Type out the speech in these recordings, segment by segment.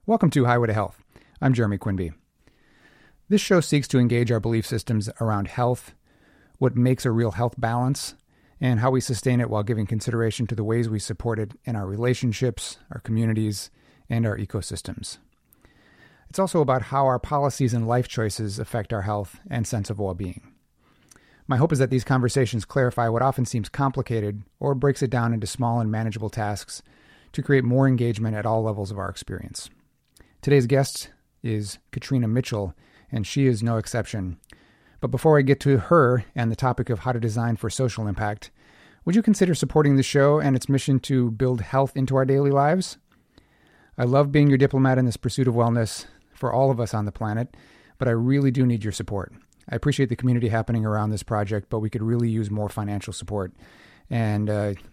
Welcome to Highway to Health. I'm Jeremy Quinby. This show seeks to engage our belief systems around health, what makes a real health balance, and how we sustain it while giving consideration to the ways we support it in our relationships, our communities, and our ecosystems. It's also about how our policies and life choices affect our health and sense of well-being. My hope is that these conversations clarify what often seems complicated or breaks it down into small and manageable tasks to create more engagement at all levels of our experience. Today's guest is Katrina Mitchell, and she is no exception. But before I get to her and the topic of how to design for social impact, would you consider supporting the show and its mission to build health into our daily lives? I love being your diplomat in this pursuit of wellness for all of us on the planet, but I really do need your support. I appreciate the community happening around this project, but we could really use more financial support. And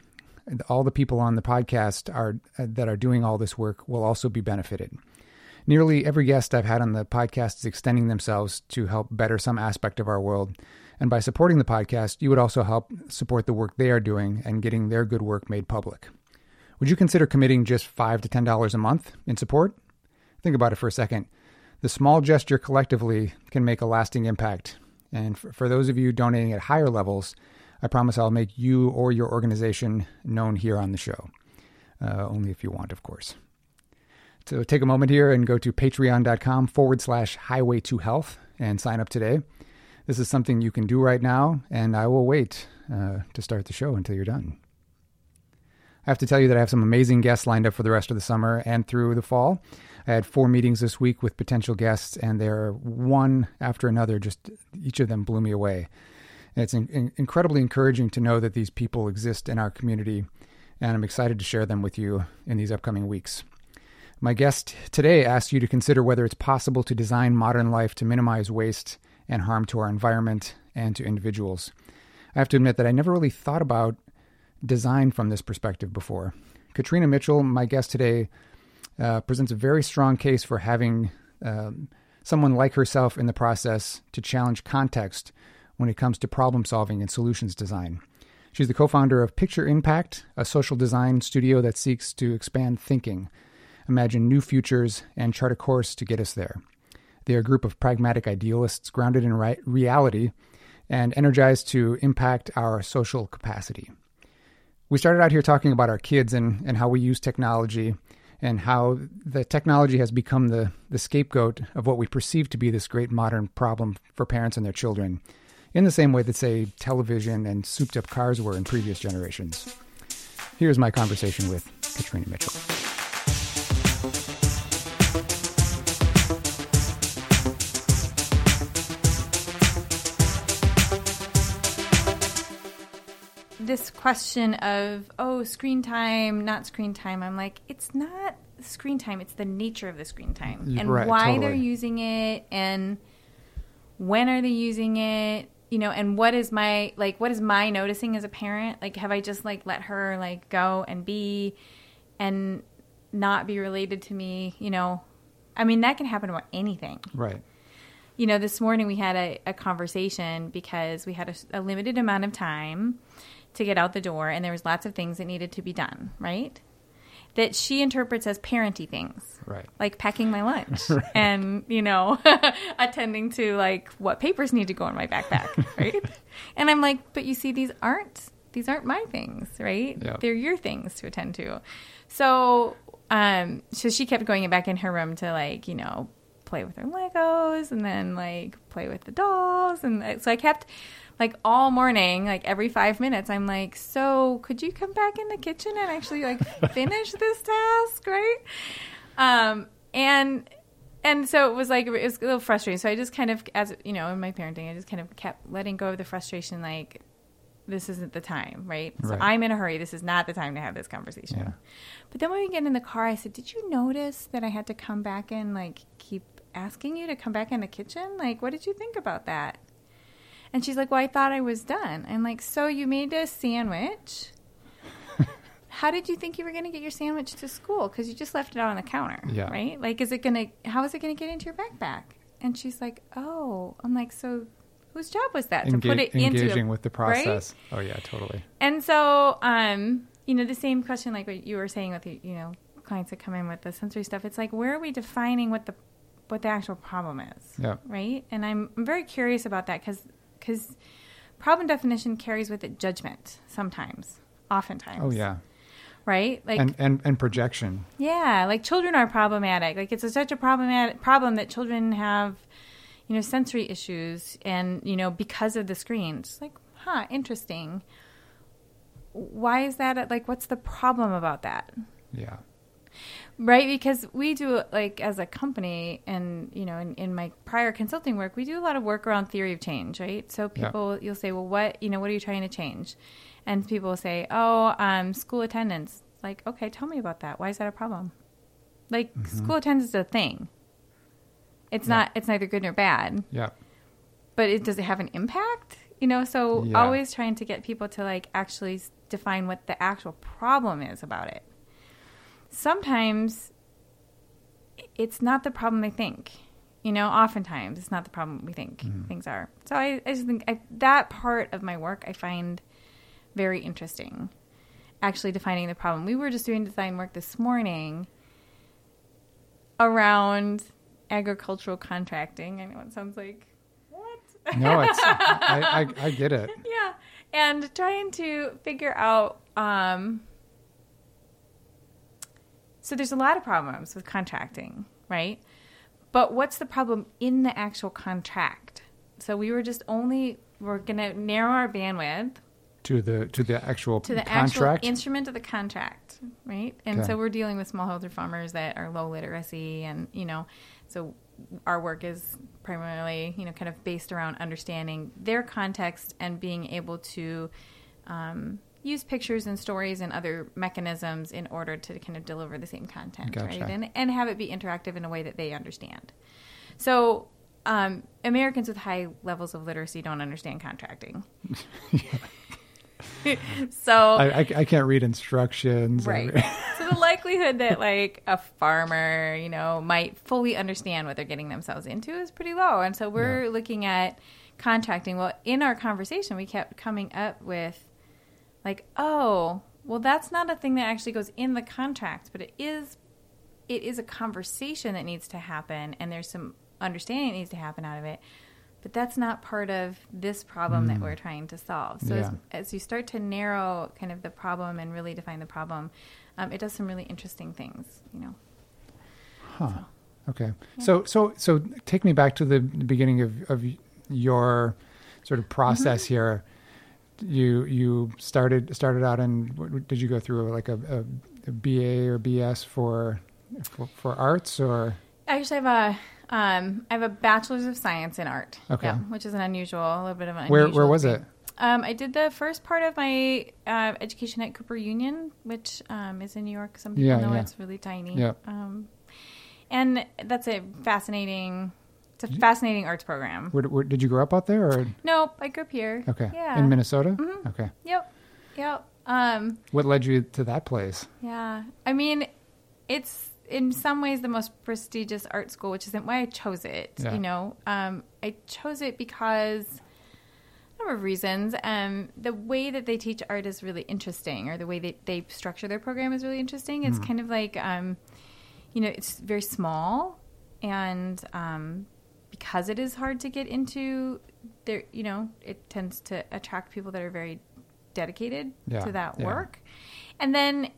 all the people on the podcast that are doing all this work will also be benefited. Nearly every guest I've had on the podcast is extending themselves to help better some aspect of our world. And by supporting the podcast, you would also help support the work they are doing and getting their good work made public. Would you consider committing just $5 to $10 a month in support? Think about it for a second. The small gesture collectively can make a lasting impact. And for those of you donating at higher levels, I promise I'll make you or your organization known here on the show. Only if you want, of course. So take a moment here and go to patreon.com/highway to health and sign up today. This is something you can do right now, and I will wait to start the show until you're done. I have to tell you that I have some amazing guests lined up for the rest of the summer and through the fall. I had 4 meetings this week with potential guests, and they're one after another. Just each of them blew me away. And it's incredibly encouraging to know that these people exist in our community, and I'm excited to share them with you in these upcoming weeks. My guest today asks you to consider whether it's possible to design modern life to minimize waste and harm to our environment and to individuals. I have to admit that I never really thought about design from this perspective before. Katrina Mitchell, my guest today, presents a very strong case for having someone like herself in the process to challenge context when it comes to problem solving and solutions design. She's the co-founder of Picture Impact, a social design studio that seeks to expand thinking, imagine new futures, and chart a course to get us there. They are a group of pragmatic idealists grounded in reality and energized to impact our social capacity. We started out here talking about our kids and how we use technology and how the technology has become the scapegoat of what we perceive to be this great modern problem for parents and their children, in the same way that, say, television and souped-up cars were in previous generations. Here's my conversation with Katrina Mitchell. This question of, screen time, not screen time, I'm like, it's not screen time, it's the nature of the screen time. And right, why totally. they're using it, and when are they using it, and what is my noticing as a parent? Like, have I just, let her, go and be and not be related to me, I mean, that can happen about anything. Right. This morning we had a conversation because we had a limited amount of time to get out the door, and there was lots of things that needed to be done, right? That she interprets as parenty things. Right. Like packing my lunch right. And, attending to, what papers need to go in my backpack, right? And I'm like, but you see, these aren't my things, right? Yeah. They're your things to attend to. So she kept going back in her room to, play with her Legos and then, play with the dolls. And so I kept... all morning, every 5 minutes, I'm like, so could you come back in the kitchen and actually finish this task, right? And so it was it was a little frustrating. So I just kind of, as in my parenting, I just kind of kept letting go of the frustration. This isn't the time, right? So I'm in a hurry. This is not the time to have this conversation. Yeah. But then when we get in the car, I said, did you notice that I had to come back and keep asking you to come back in the kitchen? What did you think about that? And she's like, well, I thought I was done. I'm like, so you made a sandwich. How did you think you were going to get your sandwich to school? Because you just left it out on the counter, right? How is it going to get into your backpack? And she's like, oh. I'm like, so whose job was that? To put it into engaging with the process. Right? Oh, yeah, totally. And so, the same question like what you were saying with, clients that come in with the sensory stuff, it's like, where are we defining what the actual problem is? Yeah. Right? And I'm very curious about that because problem definition carries with it judgment sometimes, oftentimes. Oh, yeah. Right? Like, and projection. Yeah. Like, children are problematic. Like, it's such a problem that children have, sensory issues and, because of the screens. Like, interesting. Why is that? Like, what's the problem about that? Yeah. Right? Because we do, like, as a company and, in my prior consulting work, we do a lot of work around theory of change, right? So people, you'll say, well, what are you trying to change? And people will say, school attendance. Like, okay, tell me about that. Why is that a problem? Like, school attendance is a thing. It's not, it's neither good nor bad. Yeah. But does it have an impact? So always trying to get people to, like, actually define what the actual problem is about it. Sometimes it's not the problem they think. Oftentimes it's not the problem we think things are. So I just think that part of my work I find very interesting, actually defining the problem. We were just doing design work this morning around agricultural contracting. I know it sounds like, what? No, I get it. Yeah. And trying to figure out, so there's a lot of problems with contracting, right? But what's the problem in the actual contract? So we were we're going to narrow our bandwidth to the actual to the contract? actual instrument of the contract, right? And so we're dealing with smallholder farmers that are low literacy, and so our work is primarily kind of based around understanding their context and being able to use pictures and stories and other mechanisms in order to kind of deliver the same content, Gotcha. right? And have it be interactive in a way that they understand. So Americans with high levels of literacy don't understand contracting. So I can't read instructions. Right. So the likelihood that, like, a farmer, might fully understand what they're getting themselves into is pretty low. And so we're looking at contracting. Well, in our conversation, we kept coming up with, like, oh, well, that's not a thing that actually goes in the contract, but it is a conversation that needs to happen, and there's some understanding that needs to happen out of it. But that's not part of this problem that we're trying to solve. So as you start to narrow kind of the problem and really define the problem, it does some really interesting things, Huh. So, Okay. Yeah. So take me back to the beginning of your sort of process here. You started out in, did you go through like a BA or BS for arts, or? I actually have I have a bachelor's of science in art. Okay. Which is a little bit of an unusual. Where was it? I did the first part of my education at Cooper Union, which is in New York. Some people know it's really tiny. Yeah. And that's a fascinating arts program. Where did you grow up out there, or? Nope, I grew up here. Okay. Yeah. In Minnesota? Mm-hmm. Okay. Yep. What led you to that place? Yeah. I mean, it's in some ways the most prestigious art school, which isn't why I chose it. Yeah. I chose it because a number of reasons. The way that they teach art is really interesting, or the way that they structure their program is really interesting. It's kind of like, it's very small, and because it is hard to get into, there, it tends to attract people that are very dedicated to that work. And then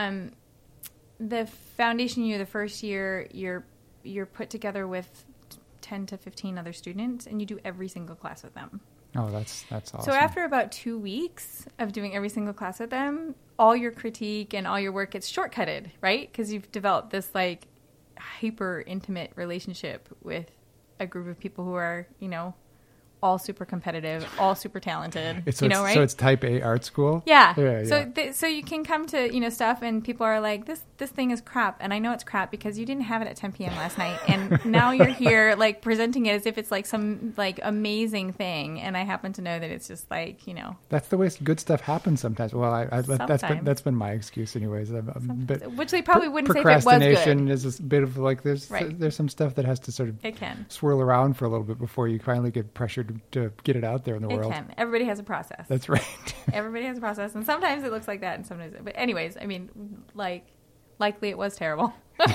the foundation year, the first year, you're put together with 10 to 15 other students, and you do every single class with them. Oh, that's awesome. So after about 2 weeks of doing every single class with them, all your critique and all your work gets shortcutted, right? Because you've developed this, like, hyper intimate relationship with a group of people who are, all super competitive, all super talented. Right? Right? So it's type A art school? Yeah. So you can come to, stuff, and people are like, this thing is crap. And I know it's crap because you didn't have it at 10 p.m. last night. And now you're here, like, presenting it as if it's like some, like, amazing thing. And I happen to know that it's just like, That's the way good stuff happens sometimes. Well, Sometimes. that's been my excuse anyways. Which they probably wouldn't say if it was good. Procrastination is a bit of like, there's some stuff that has to sort of swirl around for a little bit before you finally get pressured to get it out there in the world. It can. Everybody has a process. That's right. Everybody has a process, and sometimes it looks like that, and sometimes. But anyways, I mean, like, likely it was terrible.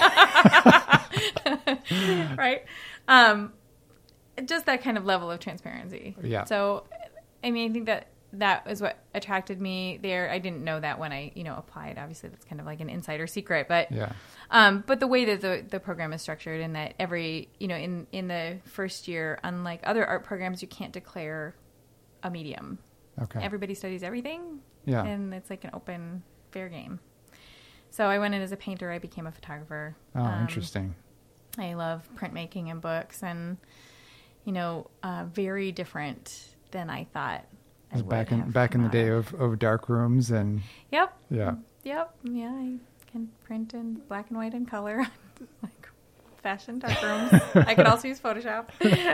Right? Just that kind of level of transparency. Yeah. So, I mean, I think that is what attracted me there. I didn't know that when I, applied. Obviously, that's kind of like an insider secret. But yeah. But the way that the program is structured, and that every, in the first year, unlike other art programs, you can't declare a medium. Okay. Everybody studies everything. Yeah. And it's like an open, fair game. So I went in as a painter. I became a photographer. Oh, interesting. I love printmaking and books, and very different than I thought. It was back in the day of dark rooms and. Yep. Yeah. Yep. Yeah, I can print in black and white and color, like fashion dark rooms. I could also use Photoshop.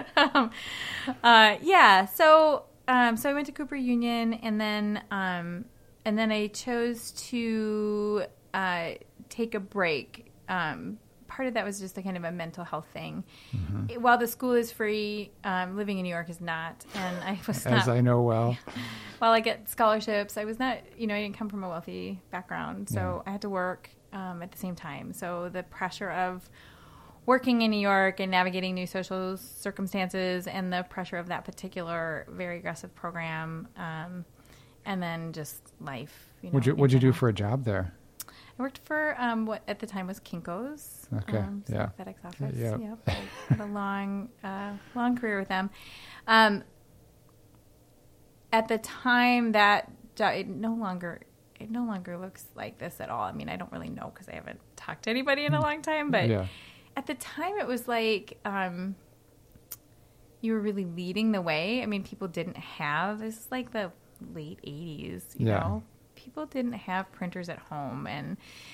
Yeah. So I went to Cooper Union, and then I chose to take a break. Part of that was just a kind of a mental health thing. Mm-hmm. While the school is free, living in New York is not, and I was not. As I know well. While I get scholarships, I was not, I didn't come from a wealthy background, so I had to work at the same time. So the pressure of working in New York and navigating new social circumstances, and the pressure of that particular very aggressive program, and then just life. What'd you do for a job there? I worked for what at the time was Kinko's. Okay. Yeah. FedEx office. Yep. Yep. I had a long career with them. At the time, that job, it no longer looks like this at all. I mean, I don't really know because I haven't talked to anybody in a long time. But at the time, it was like you were really leading the way. I mean, people didn't have this is like the late 80s. You know. People didn't have printers at home, and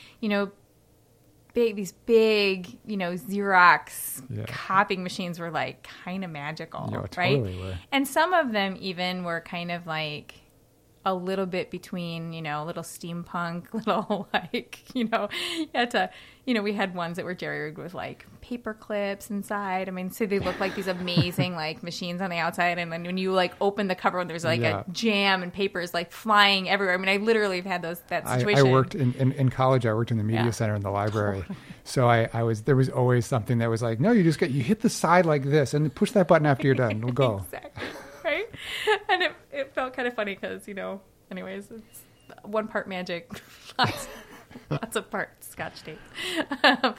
these big Xerox copying machines were like kind of magical, right? Totally were. And some of them even were kind of like a little bit between, little steampunk, little like, you had to, we had ones that were jerry-rigged with like paper clips inside. I mean, so they look like these amazing like machines on the outside. And then when you like open the cover, there's like a jam and papers like flying everywhere. I mean, I literally have had that situation. I worked in college. I worked in the media center in the library. So there was always something that was like, no, you hit the side like this and push that button after you're done. It'll go. Exactly. Right. And it felt kind of funny because, anyways, it's one part magic, lots of parts Scotch tape. So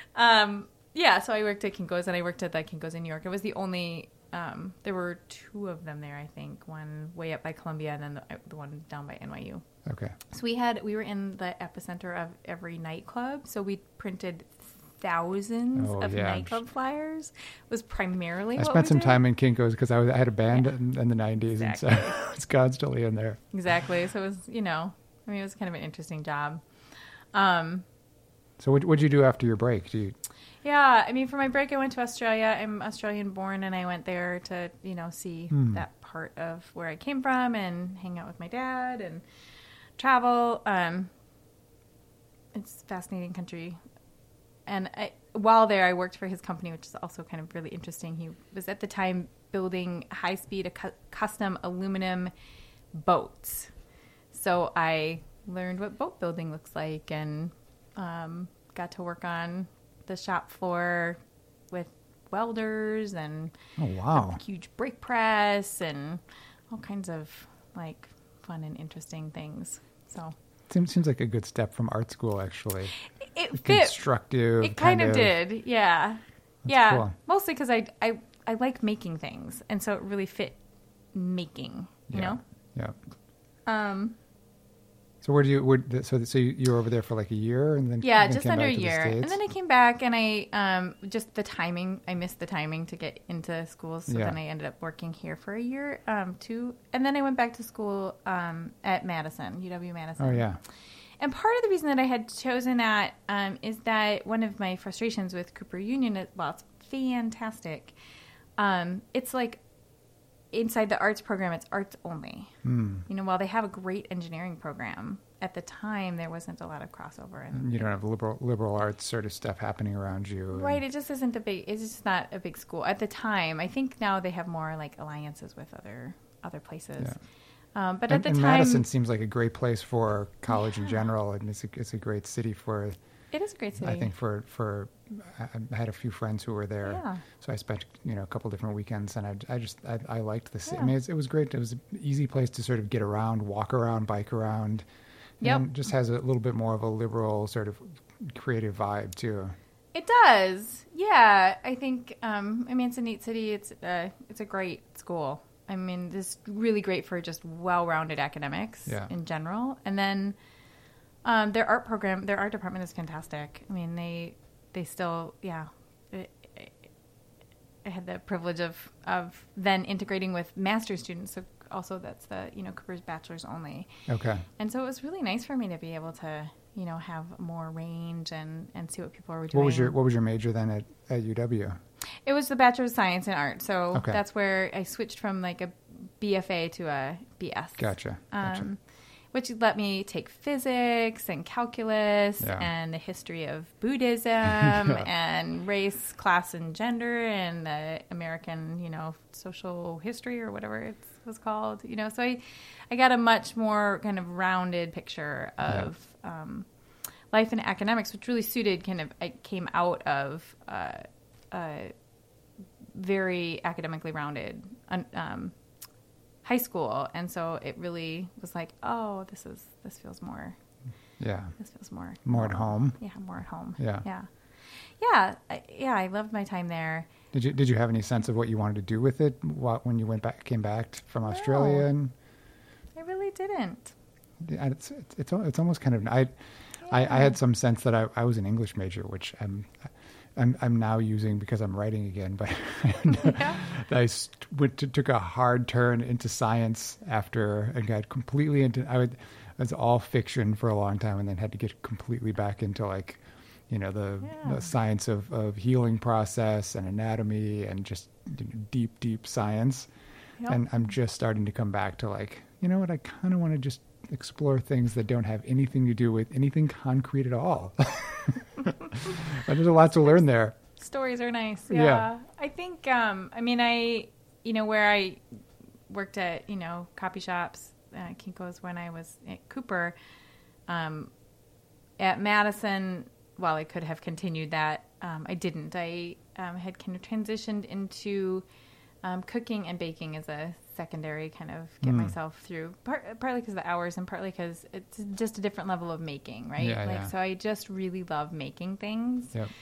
I worked at Kinko's, and I worked at the Kinko's in New York. It was the only, there were two of them there, I think, one way up by Columbia and then the one down by NYU. Okay. So we were in the epicenter of every nightclub. So we printed thousands of nightclub flyers. Was primarily I spent some time in Kinko's because I had a band in the 90s, exactly. And so it's constantly in there. Exactly. So it was, it was kind of an interesting job. So what'd you do after your break? Yeah, I mean, for my break, I went to Australia. I'm Australian born, and I went there to, see that part of where I came from and hang out with my dad and travel. It's a fascinating country. And while there, I worked for his company, which is also kind of really interesting. He was at the time building high-speed custom aluminum boats. So I learned what boat building looks like, and got to work on the shop floor with welders and a huge brake press and all kinds of like fun and interesting things. So seems like a good step from art school, actually. It fit. Constructive. It kind of did, yeah. That's cool. Mostly because I like making things, and so it really fit making. You know. Yeah. So you were over there for like a year, and then just under a year, and then I came back, and I just the timing. I missed the timing to get into school, so then I ended up working here for a year, too, and then I went back to school at Madison, UW-Madison. Oh yeah. And part of the reason that I had chosen that is that one of my frustrations with Cooper Union, while it's fantastic, it's like inside the arts program, it's arts only. While they have a great engineering program, at the time there wasn't a lot of crossover. And you don't have liberal arts sort of stuff happening around you. Right. It just isn't it's just not a big school. At the time, I think now they have more like alliances with other places. Yeah. But at the time, Madison seems like a great place for college in general. I mean, it's a great city for It is a great city. I think I had a few friends who were there, so I spent a couple different weekends, and I liked the city. I mean, it was great. It was an easy place to sort of get around, walk around, bike around. And just has a little bit more of a liberal sort of creative vibe too. It does, yeah. I think it's a neat city. It's a great school. I mean, it's really great for just well-rounded academics in general. And then their art department is fantastic. I mean, they still, I had the privilege of then integrating with master's students. So also that's the, Cooper's bachelor's only. Okay. And so it was really nice for me to be able to, have more range and see what people were doing. What was your major then at UW? It was the Bachelor of Science in Art. So that's where I switched from like a BFA to a BS. Gotcha. Which let me take physics and calculus and the history of Buddhism and race, class, and gender and the American, social history or whatever it was called. So I got a much more kind of rounded picture of life and academics, which really suited I came out of very academically rounded high school, and so it really was like, oh, this feels more. Yeah. This feels more at home. Yeah, more at home. Yeah. I loved my time there. Did you have any sense of what you wanted to do with it when you came back from Australia? No, I really didn't. It's almost kind of I had some sense that I was an English major, which I'm now using because I'm writing again, but I took a hard turn into science after and got completely into. I was all fiction for a long time, and then had to get completely back into the science of healing process and anatomy and just deep science. Yep. And I'm just starting to come back to I kind of want to just explore things that don't have anything to do with anything concrete at all. There's a lot to learn there. Stories are nice. Yeah. I think, where I worked at, copy shops, Kinko's when I was at Cooper, at Madison, while I could have continued that, I didn't. I had kind of transitioned into cooking and baking as a secondary kind of get myself through, partly because of the hours and partly because it's just a different level of making, right? So I just really love making things. Yep.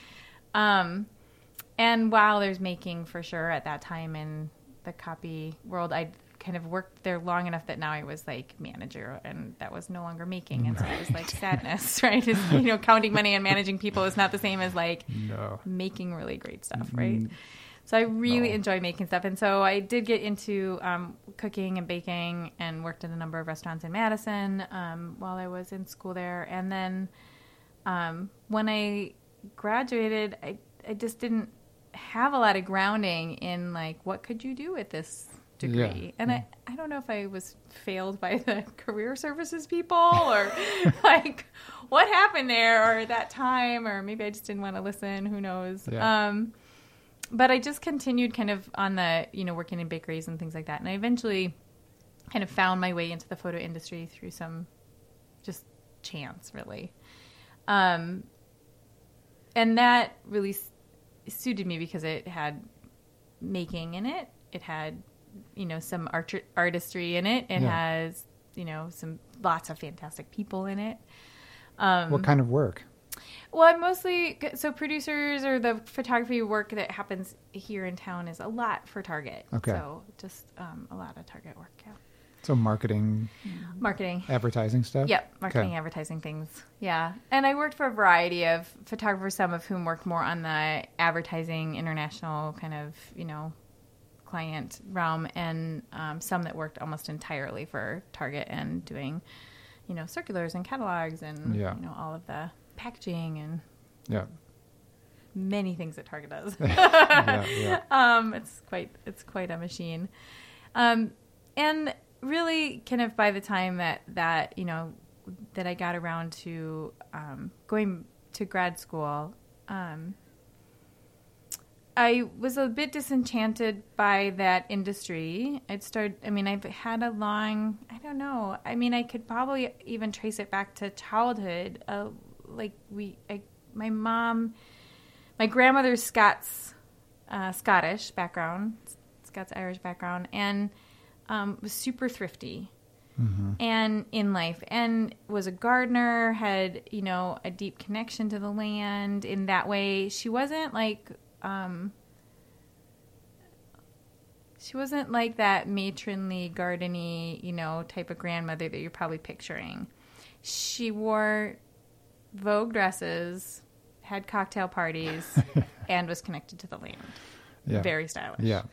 And while there's making for sure at that time in the copy world, I kind of worked there long enough that now I was like manager, and that was no longer making. And so it was like sadness, right? Counting money and managing people is not the same as making really great stuff, right? So I really enjoy making stuff. And so I did get into cooking and baking and worked in a number of restaurants in Madison while I was in school there. And then when I graduated, I just didn't have a lot of grounding in what could you do with this degree. And I don't know if I was failed by the career services people or what happened there or that time, or maybe I just didn't want to listen. Who knows? But I just continued kind of on the, working in bakeries and things like that. And I eventually kind of found my way into the photo industry through some just chance, really. And that really suited me because it had making in it. It had, some artistry in it. It has, lots of fantastic people in it. What kind of work? Well, I'm mostly, so producers or the photography work that happens here in town is a lot for Target. Okay. So just a lot of Target work, So marketing. Advertising stuff? Yep, marketing, advertising things. Yeah. And I worked for a variety of photographers, some of whom worked more on the advertising, international kind of, client realm, and some that worked almost entirely for Target and doing, circulars and catalogs and, all of the packaging and many things that Target does. It's quite a machine. And really kind of by the time that I got around to going to grad school, I was a bit disenchanted by that industry. I've had a long, I could probably even trace it back to childhood. I my grandmother's Scottish background, Scots-Irish background, and was super thrifty. Mm-hmm. And in life, and was a gardener, had, you know, a deep connection to the land in that way. She wasn't like that matronly, gardeny, you know, type of grandmother that you're probably picturing. She wore Vogue dresses, had cocktail parties, and was connected to the land. Yeah. Very stylish. Yeah.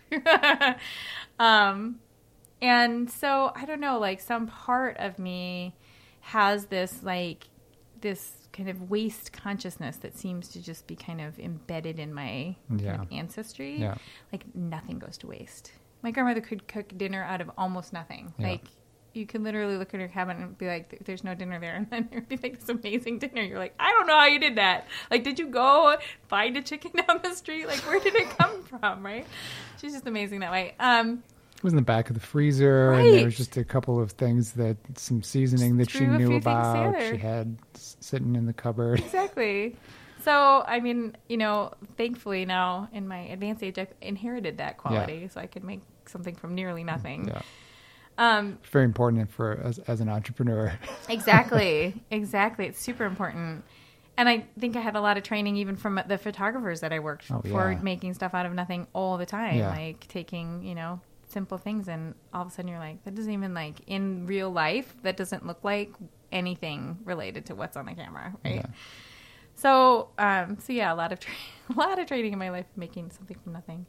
And so, I don't know, like, some part of me has this kind of waste consciousness that seems to just be kind of embedded in my kind of ancestry. Yeah. Like, nothing goes to waste. My grandmother could cook dinner out of almost nothing. Yeah. Like, you can literally look at her cabinet and be like, there's no dinner there. And then there'd be like this amazing dinner. You're like, I don't know how you did that. Like, did you go find a chicken down the street? Like, where did it come from, right? She's just amazing that way. It was in the back of the freezer, right. And there was just a couple of things some seasoning that she knew about. She had sitting in the cupboard. Exactly. So, I mean, you know, thankfully now in my advanced age, I inherited that quality, so I could make something from nearly nothing. Yeah. Very important as an entrepreneur. Exactly. It's super important. And I think I had a lot of training even from the photographers that I worked for, making stuff out of nothing all the time, like taking, you know, simple things, and all of a sudden you're like, that doesn't even, like, in real life, that doesn't look like anything related to what's on the camera, right? Yeah. So yeah, a lot of training in my life, making something from nothing.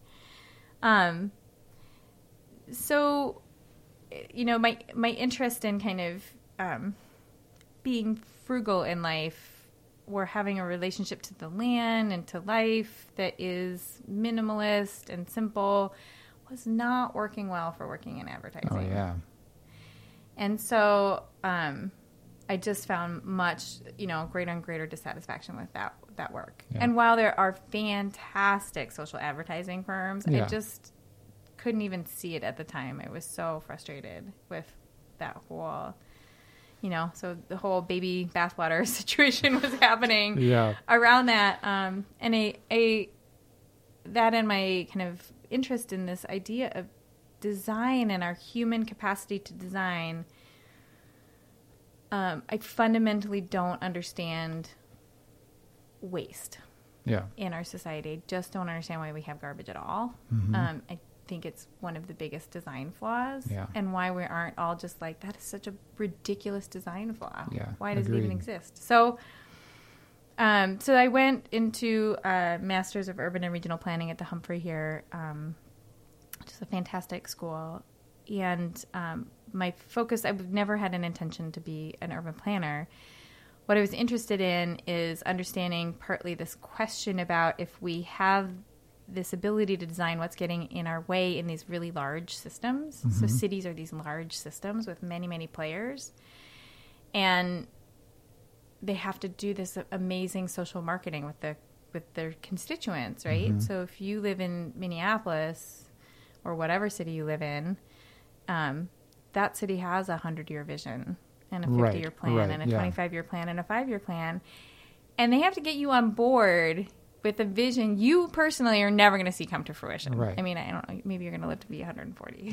So, you know, my interest in kind of being frugal in life, or having a relationship to the land and to life that is minimalist and simple, was not working well for working in advertising. Oh, yeah. And so I just found much, you know, greater and greater dissatisfaction with that work. Yeah. And while there are fantastic social advertising firms, I just couldn't even see it at the time. I was so frustrated with that whole, you know, so the whole baby bathwater situation was happening around that. And that and my kind of interest in this idea of design and our human capacity to design, I fundamentally don't understand waste in our society. Just don't understand why we have garbage at all. Mm-hmm. I think it's one of the biggest design flaws, and why we aren't all just like, that is such a ridiculous design flaw. Why does it even exist? So I went into Masters of Urban and Regional Planning at the Humphrey here, which is a fantastic school. And my focus, I've never had an intention to be an urban planner. What I was interested in is understanding partly this question about if we have this ability to design what's getting in our way in these really large systems. Mm-hmm. So cities are these large systems with many, many players. And they have to do this amazing social marketing with their constituents, right? Mm-hmm. So if you live in Minneapolis or whatever city you live in, that city has a 100-year vision and a 50-year plan and a 25-year plan and a 5-year plan. And they have to get you on board with a vision you personally are never going to see come to fruition. Right. I mean, I don't know. Maybe you're going to live to be 140.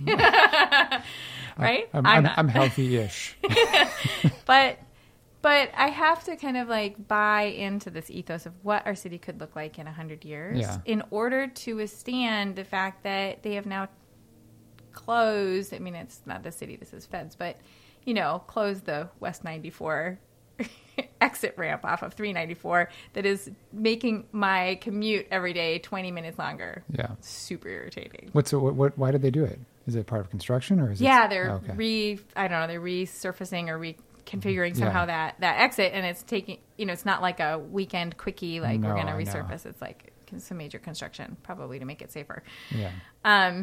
Right? I'm healthy-ish. But I have to kind of like buy into this ethos of what our city could look like in 100 years in order to withstand the fact that they have now closed. I mean, it's not the city, this is feds, but, you know, closed the West 94 exit ramp off of 394 that is making my commute every day 20 minutes longer. Yeah. Super irritating. Why did they do it? Is it part of construction or is it? Yeah, they're they're resurfacing or reconfiguring somehow that exit, and it's taking, you know, it's not like a weekend quickie, like we're going to resurface. It's like some major construction probably to make it safer. Yeah.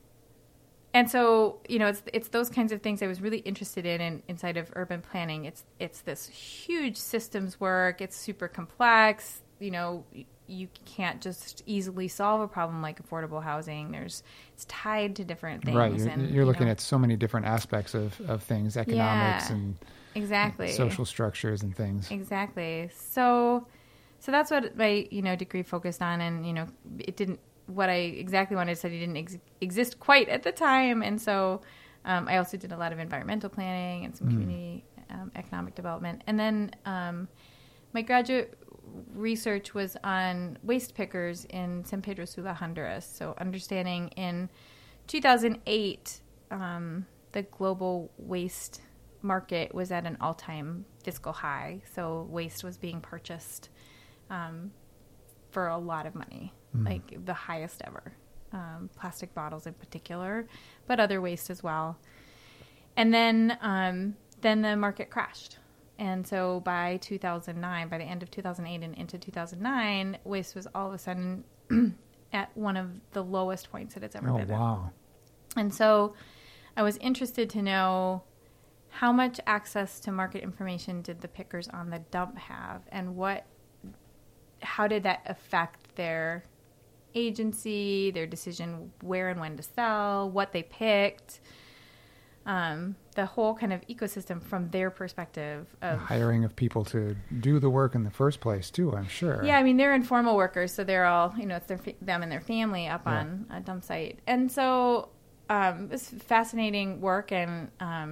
And so, you know, it's those kinds of things I was really interested in inside of urban planning. It's this huge systems work. It's super complex. You know, you can't just easily solve a problem like affordable housing. It's tied to different things. Right. You're looking at so many different aspects of things, economics and exactly social structures and things. Exactly. So So that's what my, degree focused on. And, it didn't, what I exactly wanted to study didn't exist quite at the time. And so I also did a lot of environmental planning and some community economic development. And then my graduate research was on waste pickers in San Pedro Sula, Honduras. So understanding in 2008, the global waste market was at an all-time fiscal high. So waste was being purchased for a lot of money, like the highest ever. Plastic bottles in particular, but other waste as well. And then the market crashed. And so by 2009, by the end of 2008 and into 2009, waste was all of a sudden at one of the lowest points that it's ever been. Oh, wow. And so I was interested to know how much access to market information did the pickers on the dump have, and how did that affect their agency, their decision where and when to sell, what they picked, the whole kind of ecosystem from their perspective of the hiring of people to do the work in the first place too, I'm sure. Yeah, I mean, they're informal workers, so they're all, it's them and their family up on a dump site. And so it was fascinating work, and,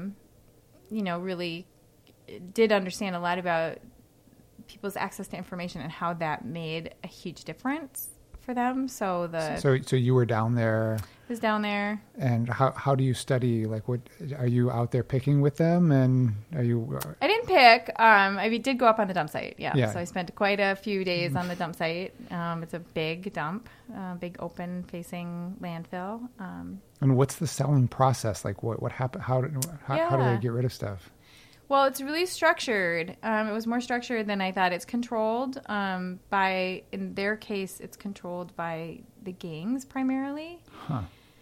really did understand a lot about people's access to information and how that made a huge difference for them. So you were down there. I was down there. And how do you study? Like, what are you out there picking with them? And are you? I didn't pick. I did go up on the dump site. Yeah. So I spent quite a few days on the dump site. It's a big dump, big open facing landfill. And what's the selling process? Like, what happened? How do they get rid of stuff? Well, it's really structured. It was more structured than I thought. It's controlled in their case, it's controlled by the gangs primarily. Huh.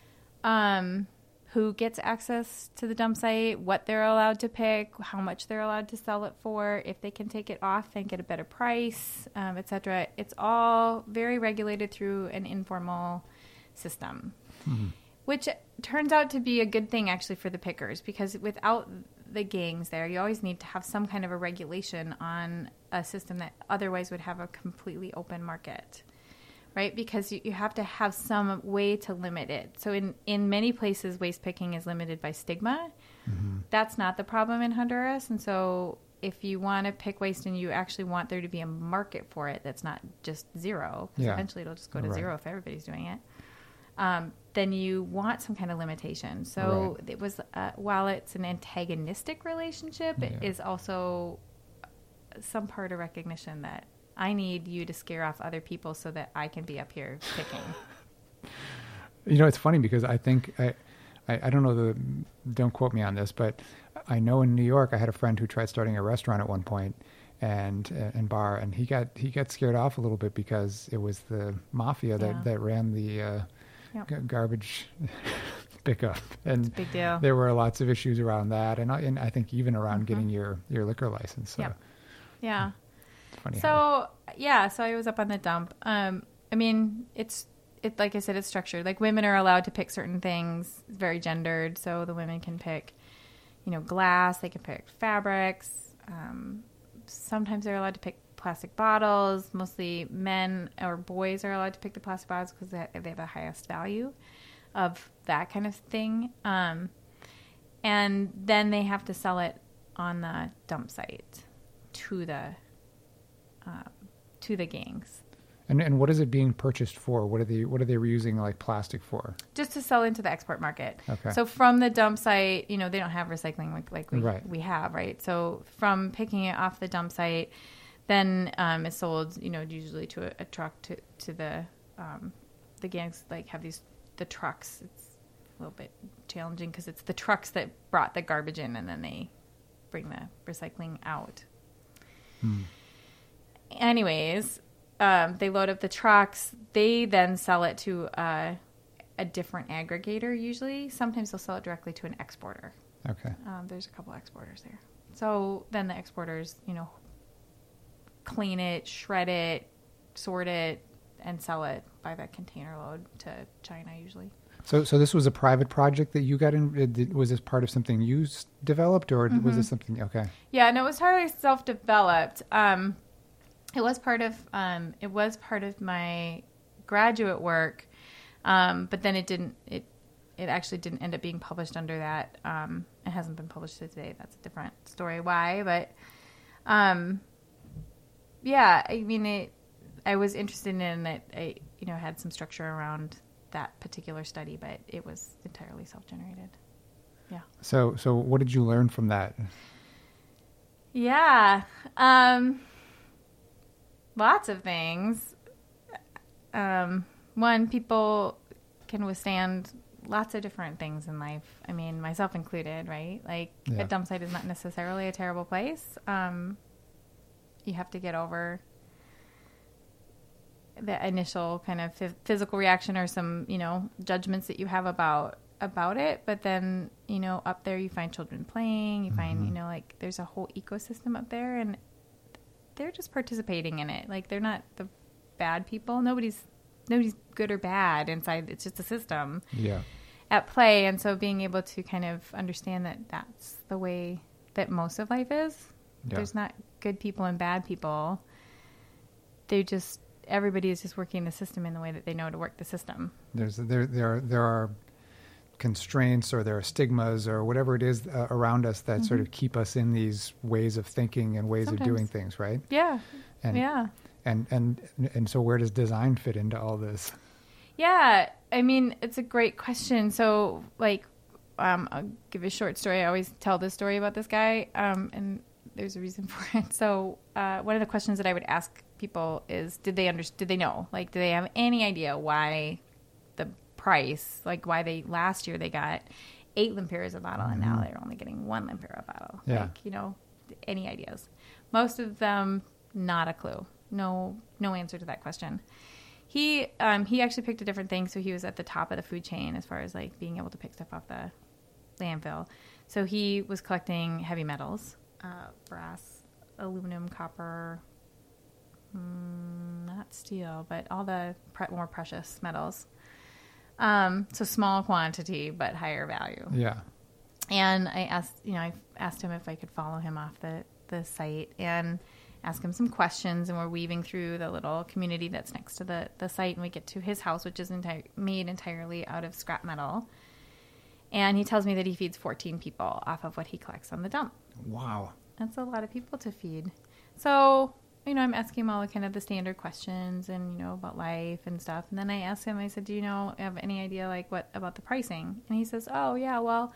Who gets access to the dump site, what they're allowed to pick, how much they're allowed to sell it for, if they can take it off and get a better price, etc. It's all very regulated through an informal system, which turns out to be a good thing actually for the pickers, because without the gangs there, you always need to have some kind of a regulation on a system that otherwise would have a completely open market. Right? Because you have to have some way to limit it. So in many places, waste picking is limited by stigma. Mm-hmm. That's not the problem in Honduras. And so if you want to pick waste and you actually want there to be a market for it that's not just zero, because eventually it'll just go to zero if everybody's doing it, then you want some kind of limitation. So it was, while it's an antagonistic relationship, it is also some part of recognition that I need you to scare off other people so that I can be up here picking. It's funny because I think, I don't know, don't quote me on this, but I know in New York, I had a friend who tried starting a restaurant at one point and bar, and he got scared off a little bit because it was the mafia that ran the garbage pickup. And it's a big deal. There were lots of issues around that. And I think even around getting your liquor license. So. Yeah. Funny so I was up on the dump. I mean, it's like I said, it's structured. Like, women are allowed to pick certain things. It's very gendered, so the women can pick, glass. They can pick fabrics. Sometimes they're allowed to pick plastic bottles. Mostly men or boys are allowed to pick the plastic bottles because they have the highest value of that kind of thing. And then they have to sell it on the dump site to the gangs. And what is it being purchased for? What are they reusing like plastic for? Just to sell into the export market. Okay. So from the dump site, they don't have recycling like we have, right? So from picking it off the dump site, then it's sold, usually to a truck to the gangs have the trucks. It's a little bit challenging because it's the trucks that brought the garbage in and then they bring the recycling out. Anyways, they load up the trucks. They then sell it to a different aggregator usually. Sometimes they'll sell it directly to an exporter. Okay. There's a couple exporters there. So then the exporters, clean it, shred it, sort it, and sell it by the container load to China usually. So this was a private project that you got in? Was this part of something you developed, or was this something? Okay. Yeah, no, it was totally self-developed. It was part of my graduate work, but then it actually didn't end up being published under that. It hasn't been published today. That's a different story why, but yeah, I mean, I was interested in it. I had some structure around that particular study, but it was entirely self-generated. Yeah. So what did you learn from that? Yeah. Lots of things. One, people can withstand lots of different things in life. I mean, myself included, right? Like a dump site is not necessarily a terrible place. You have to get over the initial kind of physical reaction or some, judgments that you have about it. But then, up there you find children playing, you find, like there's a whole ecosystem up there and they're just participating in it. Like they're not the bad people. Nobody's good or bad inside. It's just a system at play. And so being able to kind of understand that that's the way that most of life is. Yeah. There's not good people and bad people. Everybody is just working the system in the way that they know to work the system. There are constraints or there are stigmas or whatever it is around us that sort of keep us in these ways of thinking and ways of doing things, right? Yeah. And so where does design fit into all this? Yeah, I mean, it's a great question. So like, I'll give a short story. I always tell this story about this guy, and there's a reason for it. So one of the questions that I would ask people is, did they know? Like, do they have any idea why the price, like why last year they got 8 lempiras a bottle and now they're only getting 1 lempira a bottle? Yeah. Like, any ideas? Most of them, not a clue. No answer to that question. He actually picked a different thing. So he was at the top of the food chain as far as like being able to pick stuff off the landfill. So he was collecting heavy metals, brass, aluminum, copper, not steel, but all the more precious metals. So small quantity, but higher value. Yeah. And I asked him if I could follow him off the site and ask him some questions. And we're weaving through the little community that's next to the site. And we get to his house, which is made entirely out of scrap metal. And he tells me that he feeds 14 people off of what he collects on the dump. Wow. That's a lot of people to feed. So, I'm asking him all kind of the standard questions and, about life and stuff. And then I asked him, I said, do you have any idea, like, what about the pricing? And he says, oh, yeah, well,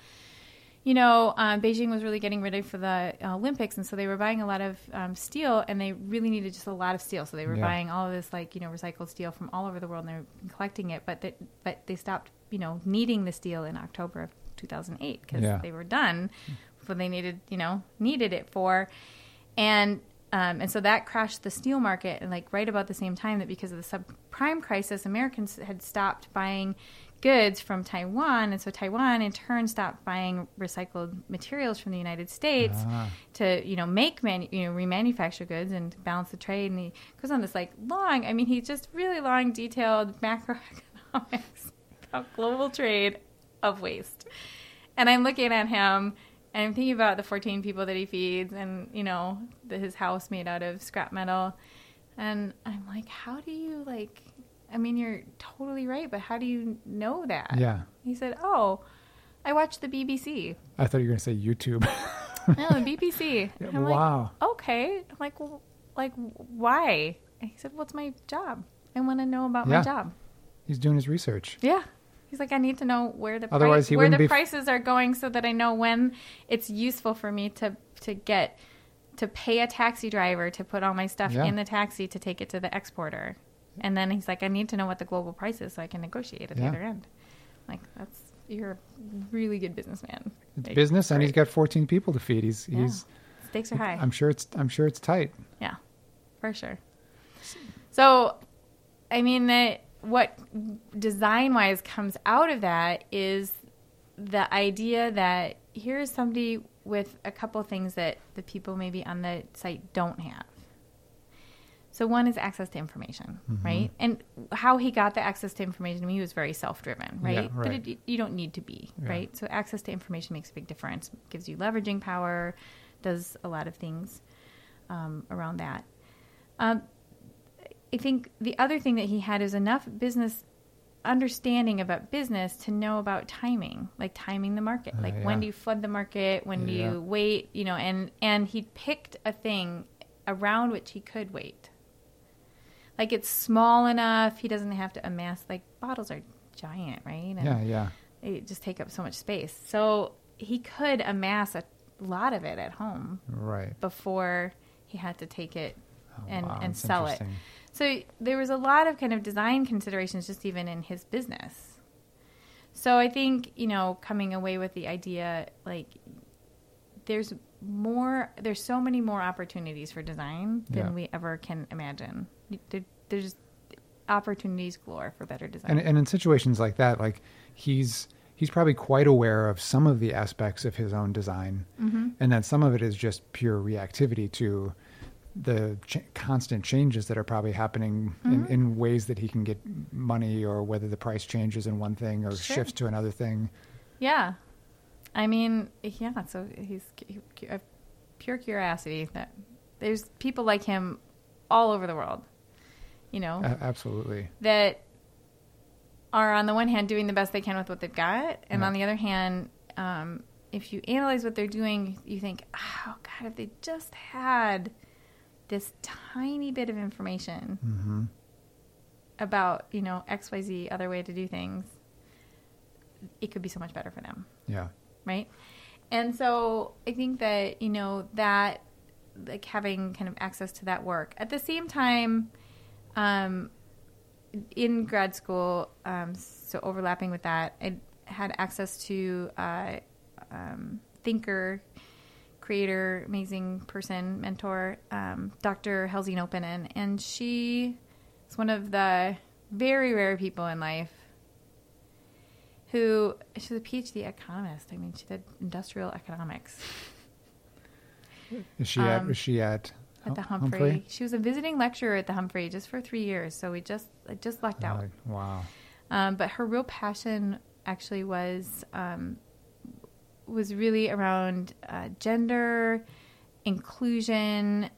Beijing was really getting ready for the Olympics. And so they were buying a lot of steel, and they really needed just a lot of steel. So they were buying all of this, like, recycled steel from all over the world, and they were collecting it. But they stopped, needing the steel in October of 2008 because they were done when they needed it for. And so that crashed the steel market, and like right about the same time that because of the subprime crisis, Americans had stopped buying goods from Taiwan, and so Taiwan in turn stopped buying recycled materials from the United States to make remanufacture goods and balance the trade. And he goes on this like long, he's just really long, detailed macroeconomics about global trade of waste. And I'm looking at him. And I'm thinking about the 14 people that he feeds and, his house made out of scrap metal. And I'm like, how do you, you're totally right, but how do you know that? Yeah. He said, oh, I watch the BBC. I thought you were going to say YouTube. No, the BBC. Yeah, I'm wow. Like, okay. I'm like, well, why? And he said, well, it's my job. I want to know about my job. He's doing his research. Yeah. He's like, I need to know where the prices are going so that I know when it's useful for me to pay a taxi driver to put all my stuff in the taxi to take it to the exporter. And then he's like, I need to know what the global price is so I can negotiate at the other end. Like, you're a really good businessman. It's business, and he's got 14 people to feed. He's stakes are high. I'm sure it's tight. Yeah, for sure. So, what design-wise comes out of that is the idea that here's somebody with a couple things that the people maybe on the site don't have. So one is access to information, right? And how he got the access to information, he was very self-driven, right? Yeah, right. But you don't need to be, right? So access to information makes a big difference, gives you leveraging power, does a lot of things around that. I think the other thing that he had is enough business understanding about business to know about timing, like timing the market. Like when do you flood the market? When do you wait? You know, and he picked a thing around which he could wait. Like it's small enough. He doesn't have to amass, like bottles are giant, right? And they just take up so much space. So he could amass a lot of it at home. Right. Before he had to take it and sell it. So there was a lot of kind of design considerations just even in his business. So I think, you know, coming away with the idea, like there's so many more opportunities for design than we ever can imagine. There's opportunities galore for better design. And in situations like that, like he's probably quite aware of some of the aspects of his own design. Mm-hmm. And then some of it is just pure reactivity to the constant changes that are probably happening in ways that he can get money, or whether the price changes in one thing or shifts to another thing. Yeah. I mean, so he's a pure curiosity that there's people like him all over the world, you know. Absolutely. That are on the one hand doing the best they can with what they've got. And on the other hand, if you analyze what they're doing, you think, oh God, if they just had this tiny bit of information about, you know, XYZ other way to do things, it could be so much better for them. Yeah. Right? And so I think that, you know, that like having kind of access to that work. At the same time, in grad school, so overlapping with that, I had access to thinker, creator, amazing person, mentor, Dr. Helsine Openen. And she is one of the very rare people in life who, she's a PhD economist. I mean, she did industrial economics. Is she at the Humphrey? She was a visiting lecturer at the Humphrey just for 3 years. So I just lucked out. Wow. But her real passion actually was really around gender, inclusion,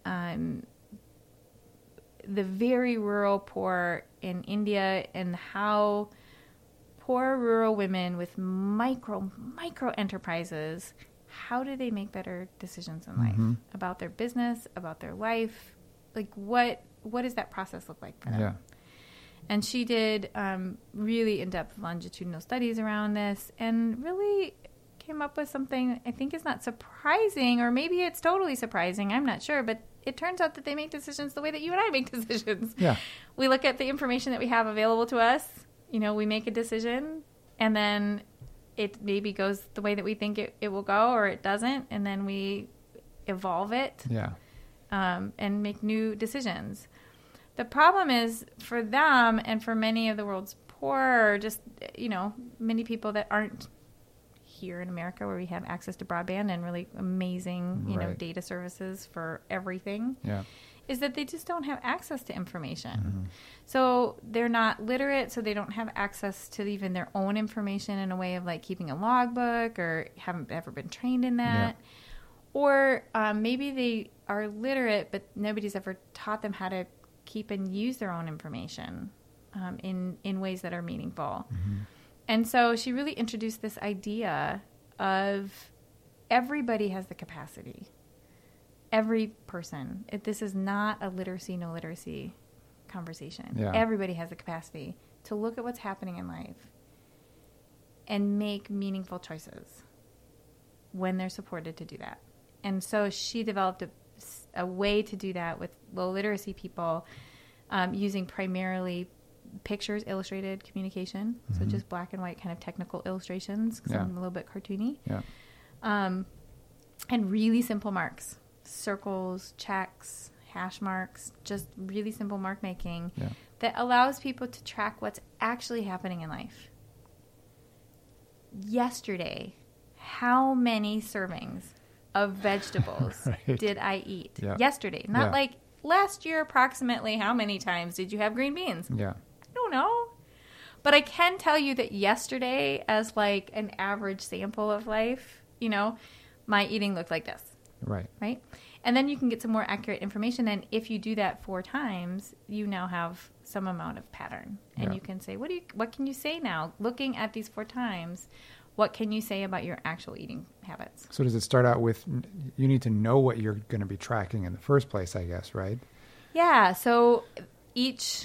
the very rural poor in India, and how poor rural women with micro enterprises, how do they make better decisions in life about their business, about their life? Like what does that process look like for them? Yeah. And she did really in-depth longitudinal studies around this, and really came up with something I think is not surprising, or maybe it's totally surprising. I'm not sure, but it turns out that they make decisions the way that you and I make decisions. Yeah. We look at the information that we have available to us. You know, we make a decision, and then it maybe goes the way that we think it will go, or it doesn't, and then we evolve it. Yeah. And make new decisions. The problem is for them and for many of the world's poor, or just, you know, many people that aren't here in America where we have access to broadband and really amazing, you know, data services for everything, is that they just don't have access to information. So they're not literate, so they don't have access to even their own information in a way of like keeping a logbook, or haven't ever been trained in that. Yeah. Or maybe they are literate, but nobody's ever taught them how to keep and use their own information in ways that are meaningful. And so she really introduced this idea of everybody has the capacity. Every person. This is not a literacy, no literacy conversation. Yeah. Everybody has the capacity to look at what's happening in life and make meaningful choices when they're supported to do that. And so she developed a way to do that with low literacy people, using primarily pictures, illustrated communication. So just black and white kind of technical illustrations, because I'm a little bit cartoony. Yeah. And really simple marks, circles, checks, hash marks, just really simple mark making that allows people to track what's actually happening in life. Yesterday, how many servings of vegetables did I eat? Yeah. Yesterday. Not like last year approximately how many times did you have green beans? Yeah. I don't know. But I can tell you that yesterday, as like an average sample of life, you know, my eating looked like this. Right. Right? And then you can get some more accurate information. And if you do that 4 times, you now have some amount of pattern. And you can say, what can you say now? Looking at these 4 times, what can you say about your actual eating habits? So does it start out with, you need to know what you're going to be tracking in the first place, I guess, right? Yeah. So each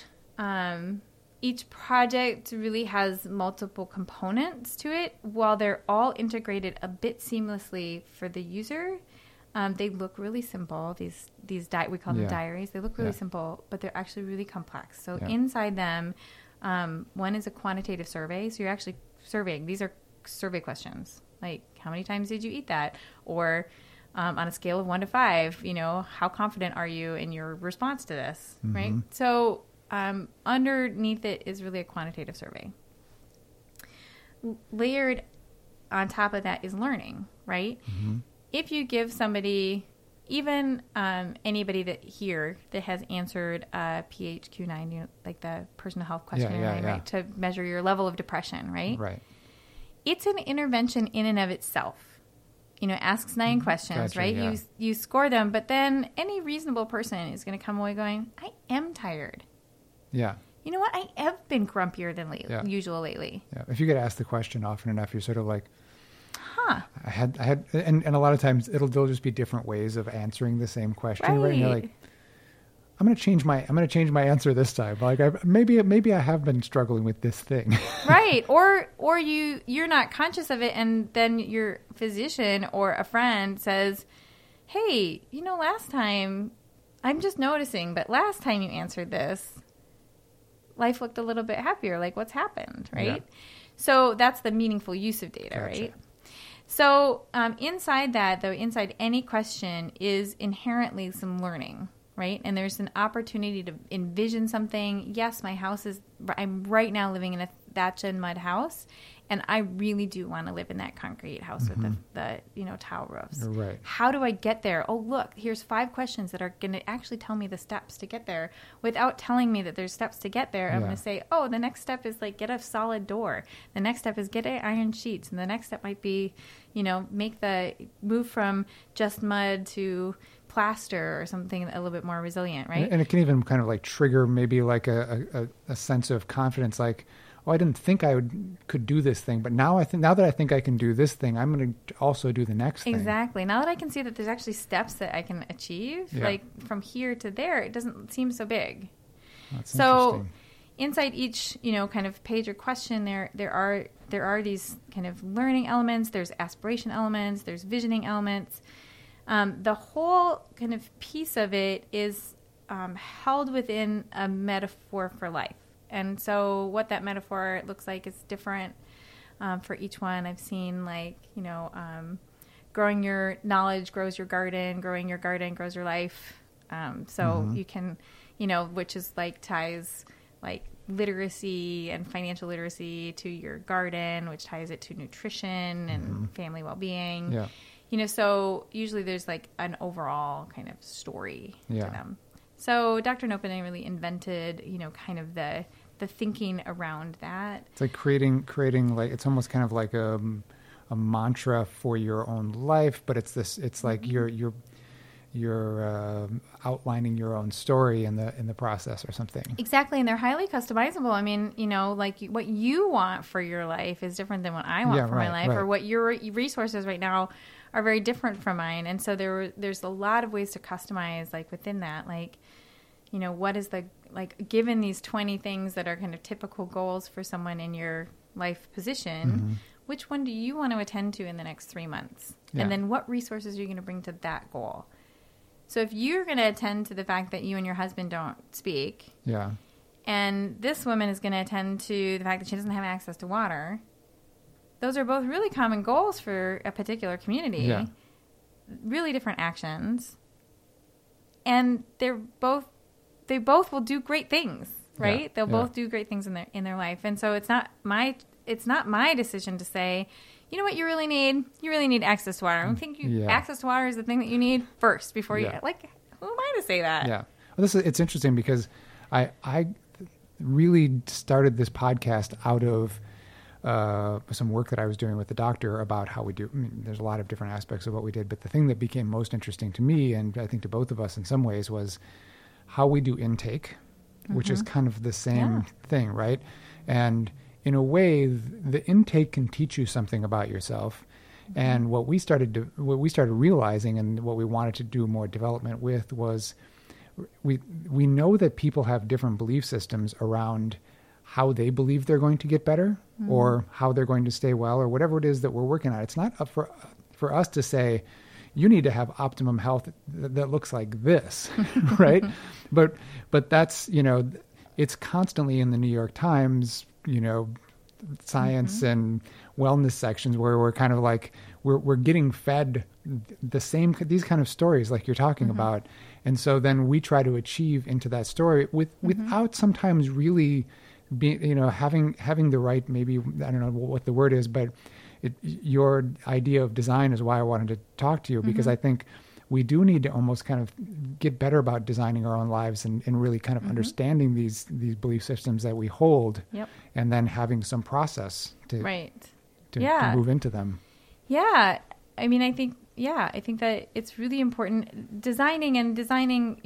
project really has multiple components to it. While they're all integrated a bit seamlessly for the user, they look really simple. These we call them diaries. They look really simple, but they're actually really complex. So inside them, one is a quantitative survey. So you're actually surveying. These are survey questions, like how many times did you eat that? Or on a scale of 1 to 5, how confident are you in your response to this, right? So underneath it is really a quantitative survey. Layered on top of that is learning, right? If you give somebody, even anybody that has answered a PHQ-9, like the personal health questionnaire, right, to measure your level of depression, right? Right. It's an intervention in and of itself. Asks 9 questions, gotcha, right? Yeah. You score them, but then any reasonable person is going to come away going, I am tired. Yeah. You know what? I have been grumpier than usual lately. Yeah. If you get asked the question often enough, you're sort of like, I had, and a lot of times they'll just be different ways of answering the same question, right? And you're like, I'm going to change my answer this time. Like maybe I have been struggling with this thing. Right. Or you're not conscious of it. And then your physician or a friend says, hey, last time, I'm just noticing, but last time you answered this, life looked a little bit happier. Like what's happened, right? Yeah. So that's the meaningful use of data, gotcha. Right? So inside that, though, inside any question is inherently some learning. Right? And there's an opportunity to envision something. Yes, I'm right now living in a thatch and mud house, and I really do want to live in that concrete house with the tile roofs. Right. How do I get there? Oh, look, here's 5 questions that are going to actually tell me the steps to get there. Without telling me that there's steps to get there, I'm going to say, oh, the next step is like get a solid door. The next step is get iron sheets. And the next step might be, make the move from just mud to plaster or something a little bit more resilient, right? And it can even kind of like trigger maybe like a sense of confidence, like, oh, I didn't think I could do this thing, but now that I think I can do this thing, I'm going to also do the next thing. Exactly. Now that I can see that there's actually steps that I can achieve, like from here to there, it doesn't seem so big. That's so interesting. Inside each, kind of page or question, there are these kind of learning elements. There's aspiration elements. There's visioning elements. The whole kind of piece of it is held within a metaphor for life. And so what that metaphor looks like is different for each one. I've seen growing your knowledge grows your garden, growing your garden grows your life. You can, which is like ties like literacy and financial literacy to your garden, which ties it to nutrition and family well-being. Yeah. So usually there's like an overall kind of story to them. So Dr. Nopen really invented, kind of the thinking around that. It's like creating like, it's almost kind of like a mantra for your own life, but it's like you're outlining your own story in the process or something. Exactly, and they're highly customizable. I mean, like what you want for your life is different than what I want for my life, or what your resources right now are very different from mine. And so there's a lot of ways to customize, like within that, like, what is given these 20 things that are kind of typical goals for someone in your life position, which one do you want to attend to in the next 3 months? Yeah. And then what resources are you going to bring to that goal? So if you're going to attend to the fact that you and your husband don't speak, and this woman is going to attend to the fact that she doesn't have access to water, those are both really common goals for a particular community, really different actions, and they both will do great things, right? Yeah. They'll both do great things in their life, and so it's not my decision to say, you know what you really need? You really need access to water. I don't think access to water is the thing that you need first before you, like, who am I to say that? Yeah. Well, it's interesting because I really started this podcast out of some work that I was doing with the doctor about how we do. I mean, there's a lot of different aspects of what we did, but the thing that became most interesting to me, and I think to both of us in some ways, was how we do intake, which is kind of the same thing, right? And in a way, the intake can teach you something about yourself. And what we started realizing, and what we wanted to do more development with, was we know that people have different belief systems around how they believe they're going to get better, or how they're going to stay well, or whatever it is that we're working on. It's not up for us to say, you need to have optimum health that looks like this, right? But that's, it's constantly in the New York Times, science and wellness sections where we're kind of like, we're getting fed these kind of stories like you're talking about. And so then we try to achieve into that story without sometimes really being, having the right, maybe, I don't know what the word is, but your idea of design is why I wanted to talk to you, because I think we do need to almost kind of get better about designing our own lives and really kind of understanding these belief systems that we hold, and then having some process to move into them. Yeah. I mean, I think that it's really important. Designing,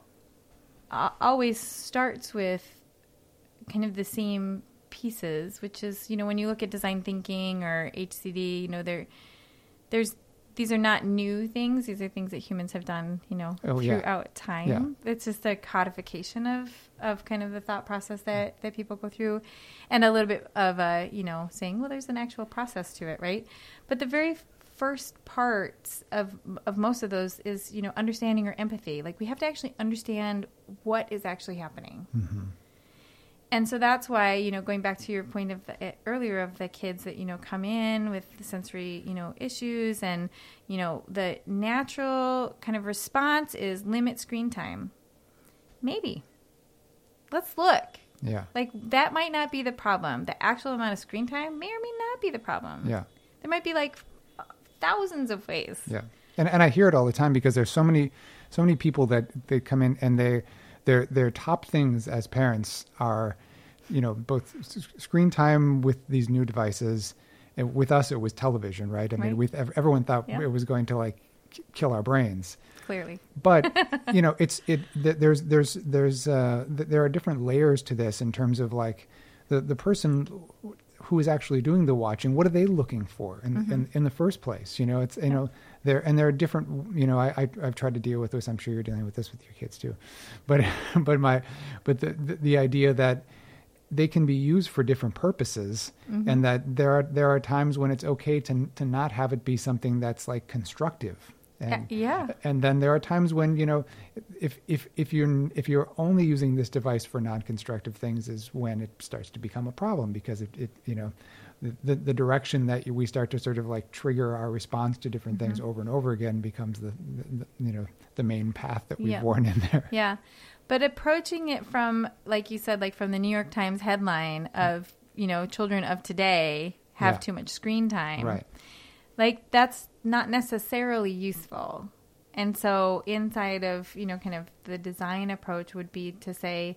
always starts with kind of the same pieces, which is, when you look at design thinking or HCD, these are not new things. These are things that humans have done, throughout time. Yeah. It's just a codification of kind of the thought process that people go through, and a little bit of saying, well, there's an actual process to it, right? But the very first parts of most of those is, understanding or empathy. Like, we have to actually understand what is actually happening. And so that's why, going back to your point of earlier of the kids that, come in with the sensory, issues, and, the natural kind of response is limit screen time. Maybe. Let's look. Yeah. Like, that might not be the problem. The actual amount of screen time may or may not be the problem. Yeah. There might be like thousands of ways. Yeah. And I hear it all the time, because there's so many people that they come in and their top things as parents are, both screen time with these new devices. And with us, it was television, right? I mean, everyone thought it was going to like kill our brains. Clearly. But there are different layers to this in terms of like the person who is actually doing the watching. What are they looking for in the first place? There are different. I've tried to deal with this. I'm sure you're dealing with this with your kids too. But the idea that they can be used for different purposes, and that there are times when it's okay to not have it be something that's like constructive. And then there are times when, if you're only using this device for non-constructive things, is when it starts to become a problem, because the direction that we start to sort of like trigger our response to different things over and over again becomes the main path that we've worn in there. Yeah. But approaching it from, like you said, like from the New York Times headline of, children of today have too much screen time. Right. Like, that's not necessarily useful. And so inside of, kind of the design approach would be to say,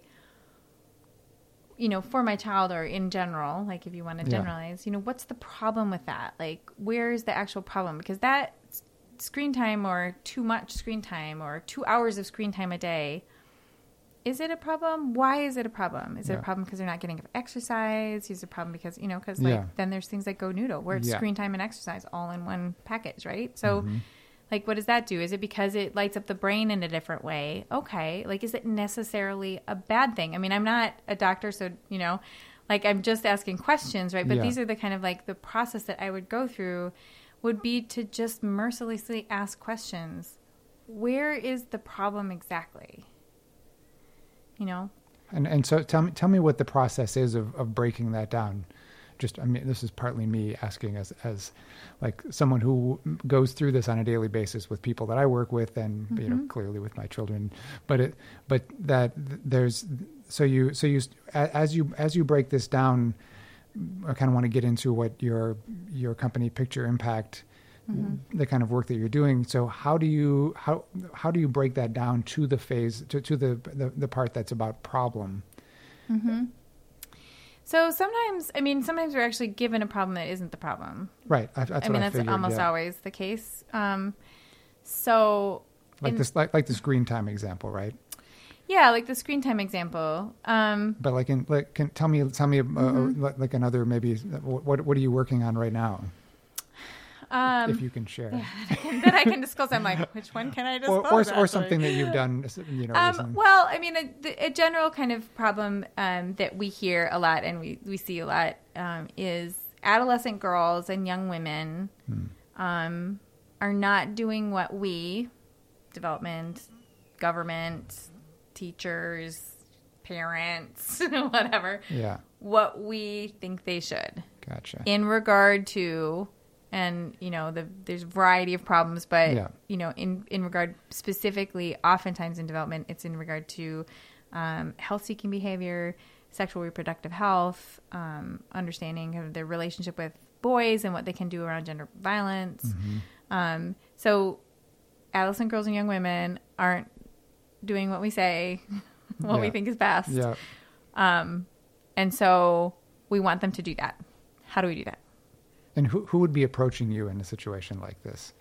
for my child, or in general, like if you want to generalize, what's the problem with that? Like, where's the actual problem? Because that screen time, or too much screen time, or 2 hours of screen time a day, is it a problem? Why is it a problem? Is it a problem because they're not getting exercise? Is it a problem because, then there's things like Go Noodle, where it's screen time and exercise all in one package, right? So, like, what does that do? Is it because it lights up the brain in a different way? Okay. Like, is it necessarily a bad thing? I mean, I'm not a doctor, so, like, I'm just asking questions, right? But these are the kind of, like, the process that I would go through would be to just mercilessly ask questions. Where is the problem exactly? And so tell me what the process is of breaking that down. Just, I mean, this is partly me asking as like someone who goes through this on a daily basis with people that I work with, and clearly with my children. But that there's so you as you break this down, I kind of want to get into what your company Picture Impact, the kind of work that you're doing. So how do you break that down to the phase to the part that's about problem? So sometimes we're actually given a problem that isn't the problem. Right. That's almost always the case. So like the screen time example, right? Yeah, like the screen time example. But tell me like another, maybe what are you working on right now? If you can share. Yeah, that I can disclose. I'm like, which one can I disclose? Or something that you've done, recently. Well, I mean, a general kind of problem that we hear a lot and we see a lot is adolescent girls and young women are not doing what we, development, government, teachers, parents, whatever, what we think they should. Gotcha. In regard to... And, there's a variety of problems, but, in regard specifically, oftentimes in development, it's in regard to health-seeking behavior, sexual reproductive health, understanding of their relationship with boys and what they can do around gender violence. Mm-hmm. So adolescent girls and young women aren't doing what we say, what we think is best. Yeah. And so we want them to do that. How do we do that? And who would be approaching you in a situation like this?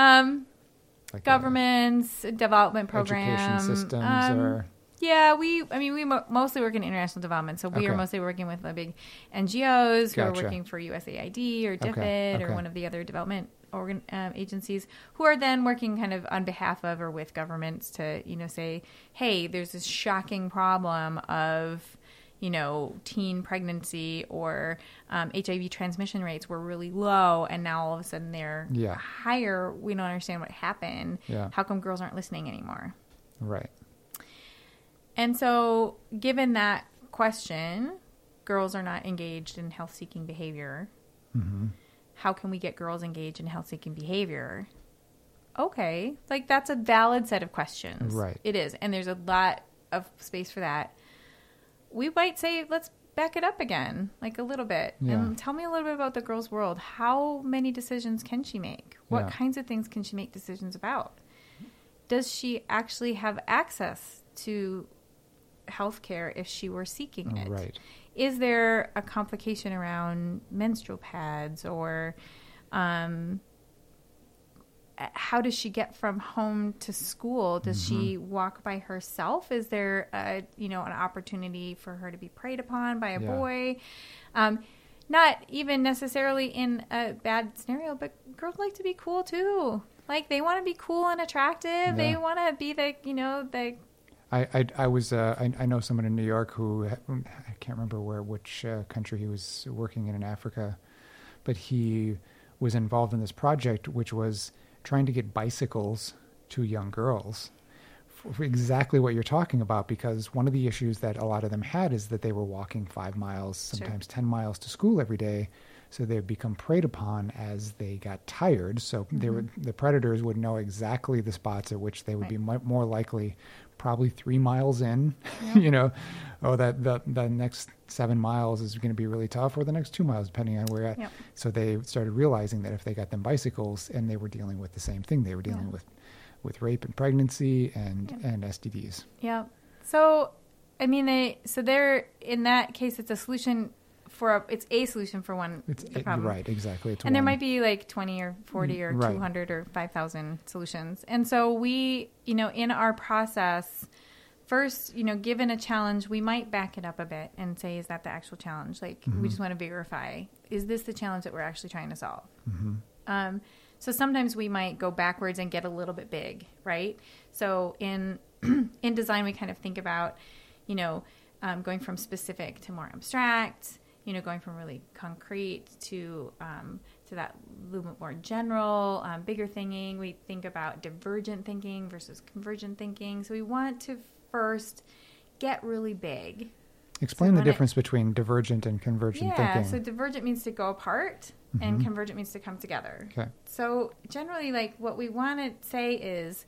Like governments, development programs, education systems, or yeah, we mostly work in international development, so we are mostly working with the big NGOs who are working for USAID or DFID or one of the other development agencies, who are then working kind of on behalf of or with governments to say, hey, there's this shocking problem of teen pregnancy or HIV transmission rates were really low, and now all of a sudden they're higher. We don't understand what happened. Yeah. How come girls aren't listening anymore? Right. And so given that question, girls are not engaged in health-seeking behavior. Mm-hmm. How can we get girls engaged in health-seeking behavior? Okay. Like, that's a valid set of questions. Right. It is. And there's a lot of space for that. We might say, let's back it up again, like a little bit. Yeah. And tell me a little bit about the girl's world. How many decisions can she make? What kinds of things can she make decisions about? Does she actually have access to health care if she were seeking it? Right. Is there a complication around menstrual pads or how does she get from home to school? Does she walk by herself? Is there an opportunity for her to be preyed upon by a boy? Not even necessarily in a bad scenario, but girls like to be cool too. Like, they want to be cool and attractive. Yeah. They want to be the. I know someone in New York who, I can't remember which country he was working in Africa, but he was involved in this project, which was trying to get bicycles to young girls for exactly what you're talking about, because one of the issues that a lot of them had is that they were walking 5 miles, sometimes 10 miles to school every day. So they would become preyed upon as they got tired. So the predators would know exactly the spots at which they would be more likely, probably 3 miles in, that the next 7 miles is going to be really tough, or the next 2 miles, depending on where you're at. Yep. So they started realizing that if they got them bicycles, and they were dealing with the same thing, they were dealing with rape and pregnancy and STDs. Yeah. So, they're, in that case, it's a solution it's a solution for one problem. Right, exactly. And there might be like 20 or 40 or 200 or 5,000 solutions. And so we, in our process, first, given a challenge, we might back it up a bit and say, is that the actual challenge? Like, we just want to verify, is this the challenge that we're actually trying to solve? Mm-hmm. So sometimes we might go backwards and get a little bit big, right? So in design, we kind of think about, going from specific to more abstract, going from really concrete to that little bit more general, bigger thinking. We think about divergent thinking versus convergent thinking. So we want to first get really big. Explain the difference between divergent and convergent thinking. Yeah, so divergent means to go apart, and convergent means to come together. Okay. So generally, like, what we want to say is,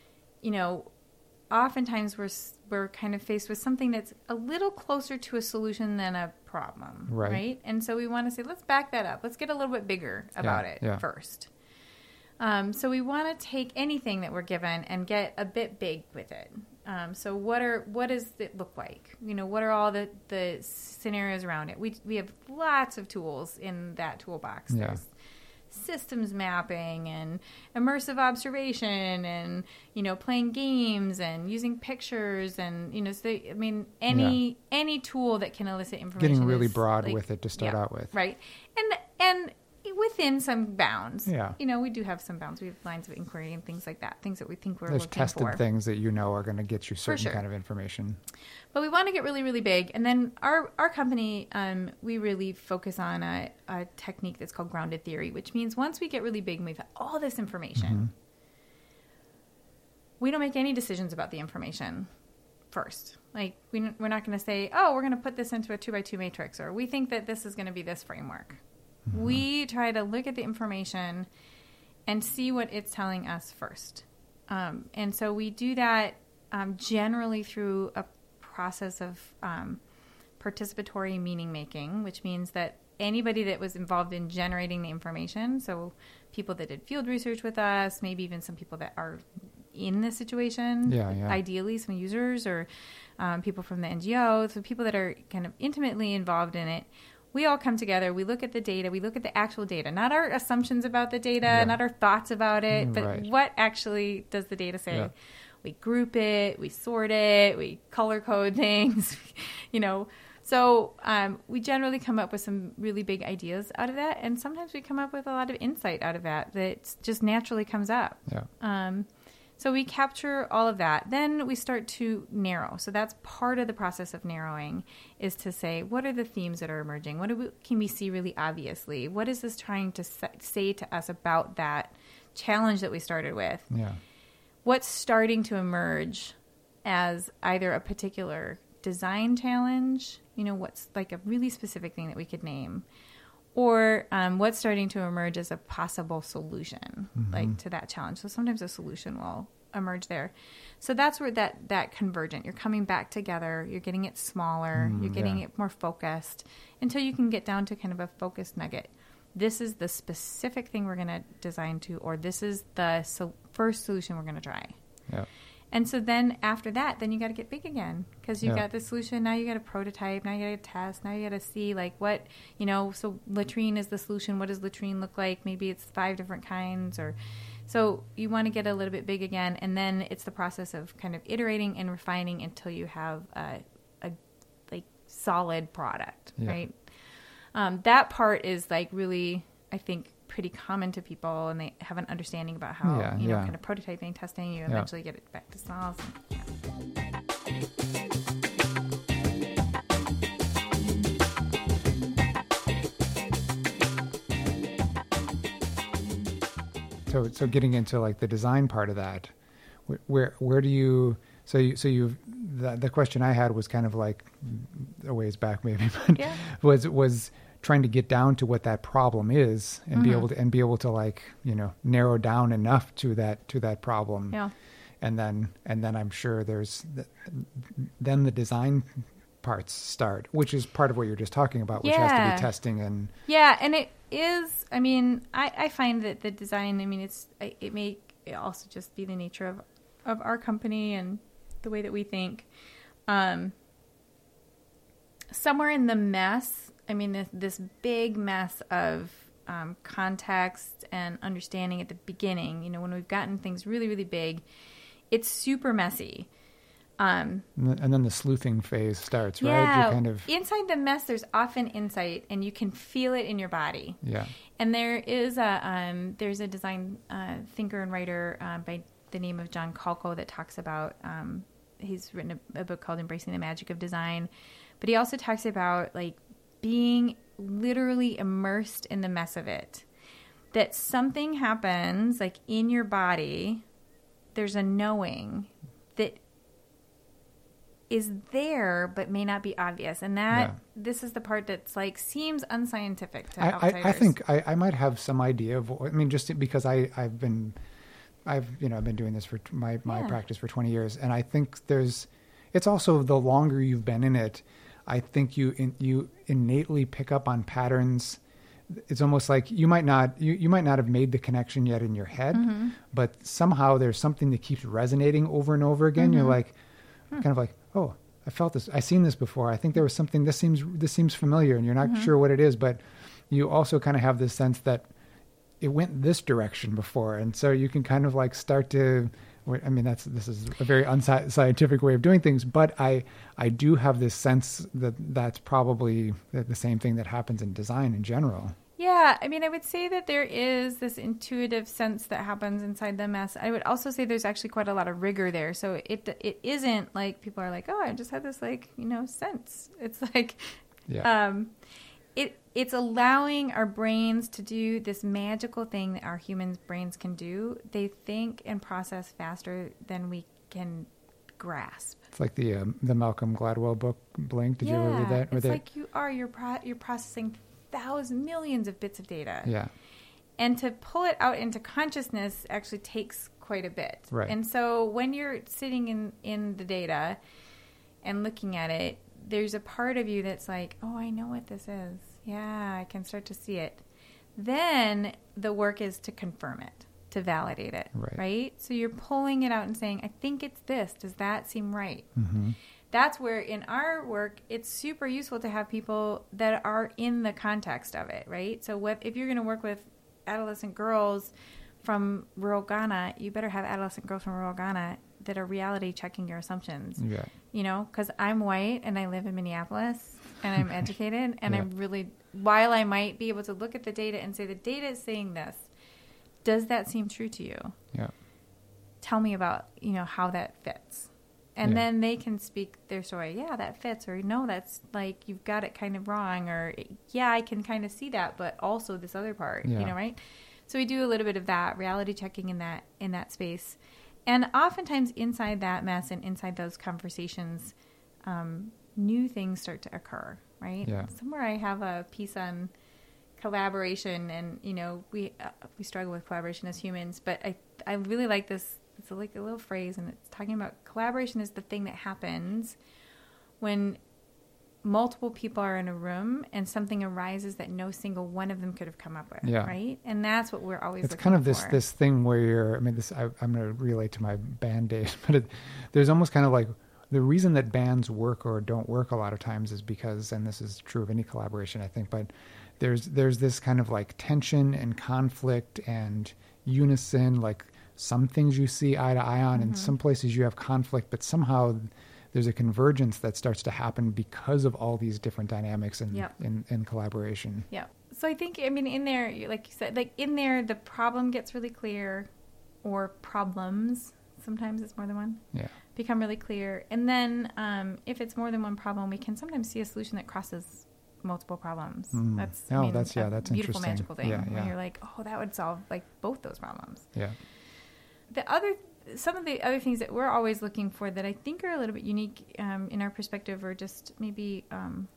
oftentimes we're kind of faced with something that's a little closer to a solution than a problem, right? And so we want to say, let's back that up. Let's get a little bit bigger about it first. So we want to take anything that we're given and get a bit big with it. So what does it look like? What are all the scenarios around it? We have lots of tools in that toolbox. Yeah. There's systems mapping and immersive observation and, playing games and using pictures and, any tool that can elicit information. Getting really broad with it to start out with. Right. And within some bounds. Yeah. We do have some bounds. We have lines of inquiry and things like that, things that we think we're There's looking for. tested things that are going to get you certain kind of information. But we want to get really, really big. And then our company, we really focus on a technique that's called grounded theory, which means once we get really big and we've had all this information, we don't make any decisions about the information first. Like, we're not going to say, we're going to put this into a 2x2 matrix, or we think that this is going to be this framework. We try to look at the information and see what it's telling us first. And so we do that generally through a process of participatory meaning making, which means that anybody that was involved in generating the information, so people that did field research with us, maybe even some people that are in this situation, ideally some users or people from the NGO, so people that are kind of intimately involved in it. We all come together, we look at the data, we look at the actual data, not our assumptions about the data, not our thoughts about it, but what actually does the data say? Yeah. We group it, we sort it, we color code things, So we generally come up with some really big ideas out of that, and sometimes we come up with a lot of insight out of that just naturally comes up. Yeah. So we capture all of that. Then we start to narrow. So that's part of the process of narrowing, is to say, what are the themes that are emerging? Can we see really obviously? What is this trying to say to us about that challenge that we started with? Yeah. What's starting to emerge as either a particular design challenge, what's like a really specific thing that we could name, or what's starting to emerge as a possible solution, like to that challenge. So sometimes a solution will emerge there. So that's where that convergent, you're coming back together, you're getting it smaller, you're getting it more focused until you can get down to kind of a focused nugget. This is the specific thing we're going to design to, or this is the first solution we're going to try. Yeah. And so then after that, then you got to get big again, because you got the solution. Now you got to prototype. Now you got to test. Now you got to see like what, so latrine is the solution. What does latrine look like? Maybe it's 5 different kinds, or so you want to get a little bit big again. And then it's the process of kind of iterating and refining until you have a like solid product, right? That part is like really, I think, pretty common to people, and they have an understanding about how kind of prototyping, testing, you eventually get it back to solves. So getting into like the design part of that, where do you the question I had was kind of like a ways back maybe, but was trying to get down to what that problem is and be able to like, narrow down enough to that problem. Yeah. And then I'm sure then the design parts start, which is part of what you're just talking about, which has to be testing and. Yeah. And it is, I find that the design, it may also just be the nature of our company and the way that we think. Somewhere in the mess, this big mess of context and understanding at the beginning, when we've gotten things really, really big, it's super messy. And then the sleuthing phase starts, right? Yeah. You're kind of... Inside the mess, there's often insight, and you can feel it in your body. Yeah. And there's a design thinker and writer by the name of John Kalko that talks about, he's written a book called Embracing the Magic of Design, but he also talks about like being literally immersed in the mess of it. That something happens like in your body, there's a knowing that is there but may not be obvious. And this is the part that's like seems unscientific to outsiders. I think I might have some idea of, just because I've been doing this for my practice for 20 years. And I think it's also the longer you've been in it, I think you innately pick up on patterns it's almost like you might not have made the connection yet in your head, but somehow there's something that keeps resonating over and over again. You're like, kind of like, oh, I felt this. I've seen this before. I think there was something, this seems familiar, and you're not sure what it is, but you also kind of have this sense that it went this direction before. And so you can kind of like start to, I mean, this is a very unscientific way of doing things, but I do have this sense that that's probably the same thing that happens in design in general. Yeah, I mean, I would say that there is this intuitive sense that happens inside the mess. I would also say there's actually quite a lot of rigor there. So it isn't like people are like, oh, I just had this like, sense. It's like, it's allowing our brains to do this magical thing that our humans' brains can do. They think and process faster than we can grasp. It's like the Malcolm Gladwell book, Blink. Did you ever read that? It's like you're processing millions of bits of data. Yeah. And to pull it out into consciousness actually takes quite a bit. Right. And so when you're sitting in the data and looking at it, there's a part of you that's like, oh, I know what this is. Yeah, I can start to see it. Then the work is to confirm it, to validate it, right? So you're pulling it out and saying, I think it's this. Does that seem right? Mm-hmm. That's where in our work, it's super useful to have people that are in the context of it, right? So if you're going to work with adolescent girls from rural Ghana, you better have adolescent girls from rural Ghana that are reality checking your assumptions. Yeah. Because I'm white and I live in Minneapolis and I'm educated and I'm really, while I might be able to look at the data and say the data is saying this, does that seem true to you? Yeah. Tell me about, how that fits. And then they can speak their story. Yeah, that fits. Or no, that's like, you've got it kind of wrong. Or yeah, I can kind of see that, but also this other part, right? So we do a little bit of that reality checking in that space. And oftentimes inside that mess and inside those conversations, new things start to occur, right? Yeah. Somewhere I have a piece on collaboration, and we struggle with collaboration as humans, but I really like this. It's like a little phrase, and it's talking about collaboration is the thing that happens when multiple people are in a room and something arises that no single one of them could have come up with, right? And that's what we're always looking for. It's kind of this thing where I'm going to relate to my band days, but there's almost kind of like the reason that bands work or don't work a lot of times is because, and this is true of any collaboration, I think, but there's this kind of like tension and conflict and unison, like some things you see eye to eye on, and some places you have conflict, but somehow there's a convergence that starts to happen because of all these different dynamics in collaboration. Yeah. So I think, in there, like you said, like in there, the problem gets really clear, or problems, sometimes it's more than one, become really clear. And then if it's more than one problem, we can sometimes see a solution that crosses multiple problems. That's a beautiful, magical thing. Where you're like, oh, that would solve like both those problems. Yeah. Some of the other things that we're always looking for that I think are a little bit unique in our perspective, or just maybe,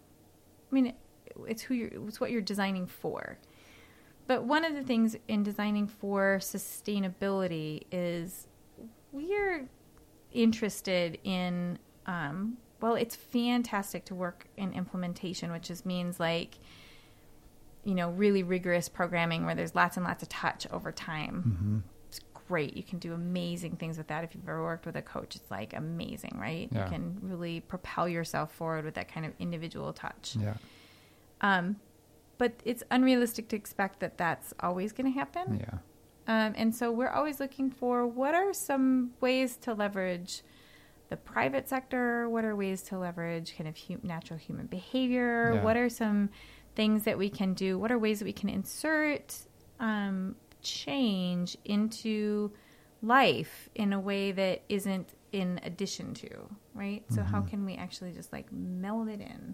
it's what you're designing for. But one of the things in designing for sustainability is we're interested in, it's fantastic to work in implementation, which means like, really rigorous programming where there's lots and lots of touch over time. Mm-hmm. Great. You can do amazing things with that. If you've ever worked with a coach, it's like amazing, right? Yeah. You can really propel yourself forward with that kind of individual touch. Yeah. But it's unrealistic to expect that that's always going to happen. Yeah. And so we're always looking for what are some ways to leverage the private sector? What are ways to leverage kind of natural human behavior? Yeah. What are some things that we can do? What are ways that we can insert change into life in a way that isn't in addition to, right? So how can we actually just like meld it in?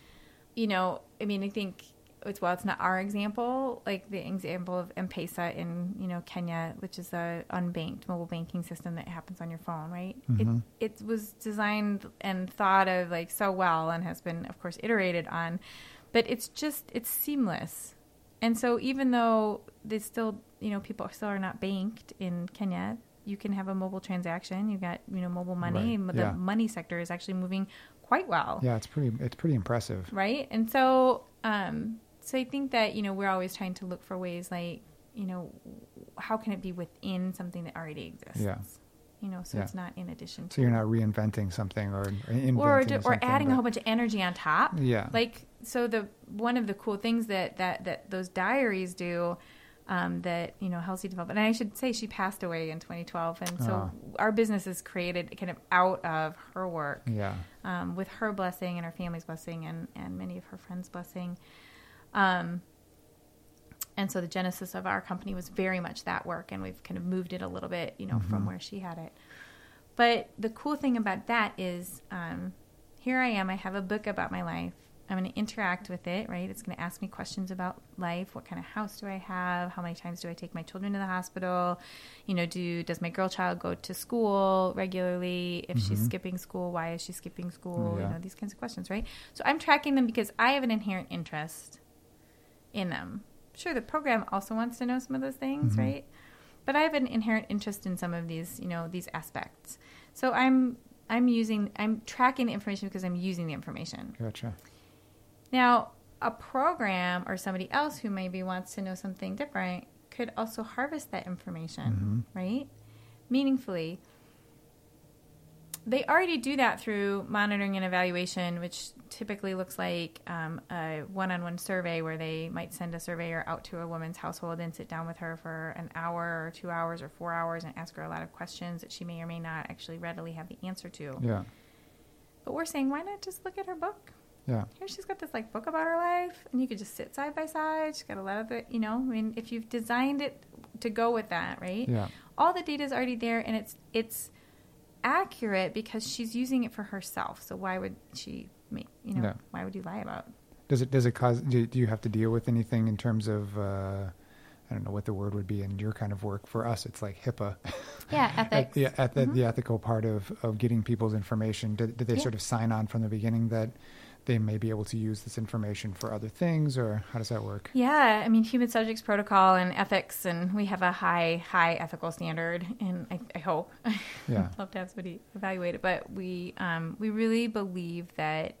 I think it's not our example, like the example of M-Pesa in, Kenya, which is a unbanked mobile banking system that happens on your phone, right? Mm-hmm. It was designed and thought of like so well and has been, of course, iterated on, but it's seamless. And so even though they still, people still are not banked in Kenya, you can have a mobile transaction. You've got, mobile money. Right. The money sector is actually moving quite well. Yeah, it's pretty impressive. Right? And so I think that, we're always trying to look for ways like, how can it be within something that already exists? Yeah. So it's not in addition to. So you're not reinventing something or inventing or adding a whole bunch of energy on top. Yeah. Like, so one of the cool things that those diaries do, that, Halsey developed, and I should say she passed away in 2012. And so our business is created kind of out of her work. Yeah. With her blessing and her family's blessing and many of her friends' blessing. And so the genesis of our company was very much that work, and we've kind of moved it a little bit, from where she had it. But the cool thing about that is, here I am. I have a book about my life. I'm going to interact with it, right? It's going to ask me questions about life. What kind of house do I have? How many times do I take my children to the hospital? Does my girl child go to school regularly? If she's skipping school, why is she skipping school? Yeah. These kinds of questions, right? So I'm tracking them because I have an inherent interest in them. Sure, the program also wants to know some of those things, right? But I have an inherent interest in some of these, these aspects. So I'm tracking the information because I'm using the information. Gotcha. Now, a program or somebody else who maybe wants to know something different could also harvest that information, right? Meaningfully. They already do that through monitoring and evaluation, which typically looks like a one-on-one survey where they might send a surveyor out to a woman's household and sit down with her for an hour or 2 hours or 4 hours and ask her a lot of questions that she may or may not actually readily have the answer to. Yeah. But we're saying, why not just look at her book? Yeah. Here she's got this book about her life, and you could just sit side by side. She's got a lot of it, if you've designed it to go with that, right? Yeah. All the data is already there, and it's accurate because she's using it for herself. So why would she make, why would you lie about? Does it cause, do you have to deal with anything in terms of, I don't know what the word would be in your kind of work. For us, it's like HIPAA. Yeah, ethics. The ethical part of getting people's information. Did they sort of sign on from the beginning that they may be able to use this information for other things, or how does that work? Yeah, I mean, human subjects protocol and ethics, and we have a high ethical standard, and I hope. Yeah. I'd love to have somebody evaluate it, but we really believe that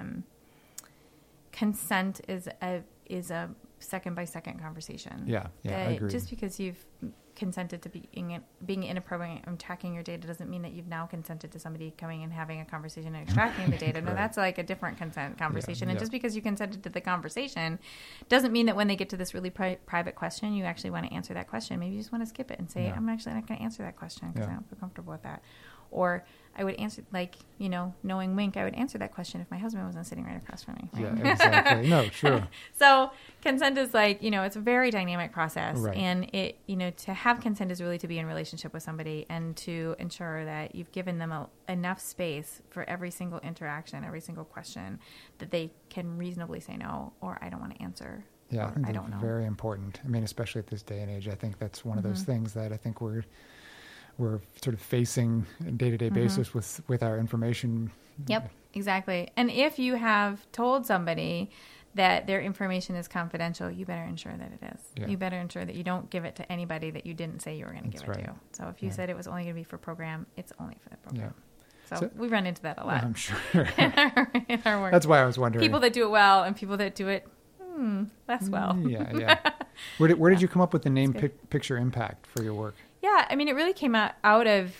consent is a second by second conversation. Yeah, I agree. Just because you've consented to being in a program and tracking your data doesn't mean that you've now consented to somebody coming and having a conversation and extracting the data. No, Right. That's like a different consent conversation. Yeah, and just because you consented to the conversation doesn't mean that when they get to this really private question, you actually want to answer that question. Maybe you just want to skip it and say, I'm actually not going to answer that question because I don't feel comfortable with that. Or I would answer, knowing Wink, I would answer that question if my husband wasn't sitting right across from me. Right? Yeah, exactly. No, sure. So consent is it's a very dynamic process. Right. And it, to have consent is really to be in relationship with somebody and to ensure that you've given them enough space for every single interaction, every single question that they can reasonably say no, or I don't want to answer. Yeah, I don't know. Very important. I mean, especially at this day and age, I think that's one of those things that I think we're sort of facing on a day-to-day basis with our information. Yep, exactly. And if you have told somebody that their information is confidential, you better ensure that it is. Yeah. You better ensure that you don't give it to anybody that you didn't say you were going to give it to. So if you said it was only going to be for program, it's only for the program. Yeah. So we run into that a lot. I'm sure. in our work. That's why I was wondering. People that do it well and people that do it less well. Yeah. Where did you come up with the name Picture Impact for your work? Yeah, I mean, it really came out of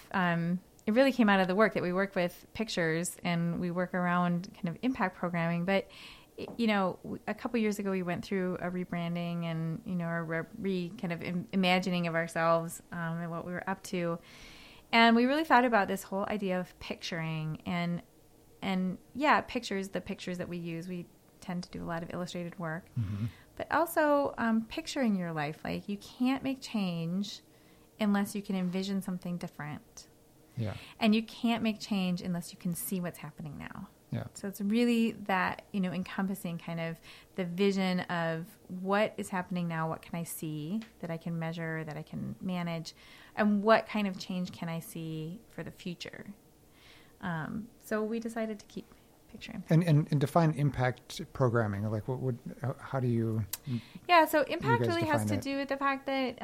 the work that we work with pictures and we work around kind of impact programming. But, a couple years ago, we went through a rebranding and, a kind of imagining of ourselves and what we were up to. And we really thought about this whole idea of picturing and pictures, the pictures that we use. We tend to do a lot of illustrated work, but also picturing your life. Like, you can't make change unless you can envision something different. Yeah. And you can't make change unless you can see what's happening now. Yeah. So it's really that, encompassing kind of the vision of what is happening now, what can I see that I can measure, that I can manage, and what kind of change can I see for the future. So we decided to keep Picture Impact. And define impact programming. Like, how do you? Yeah, so impact really has to do with the fact that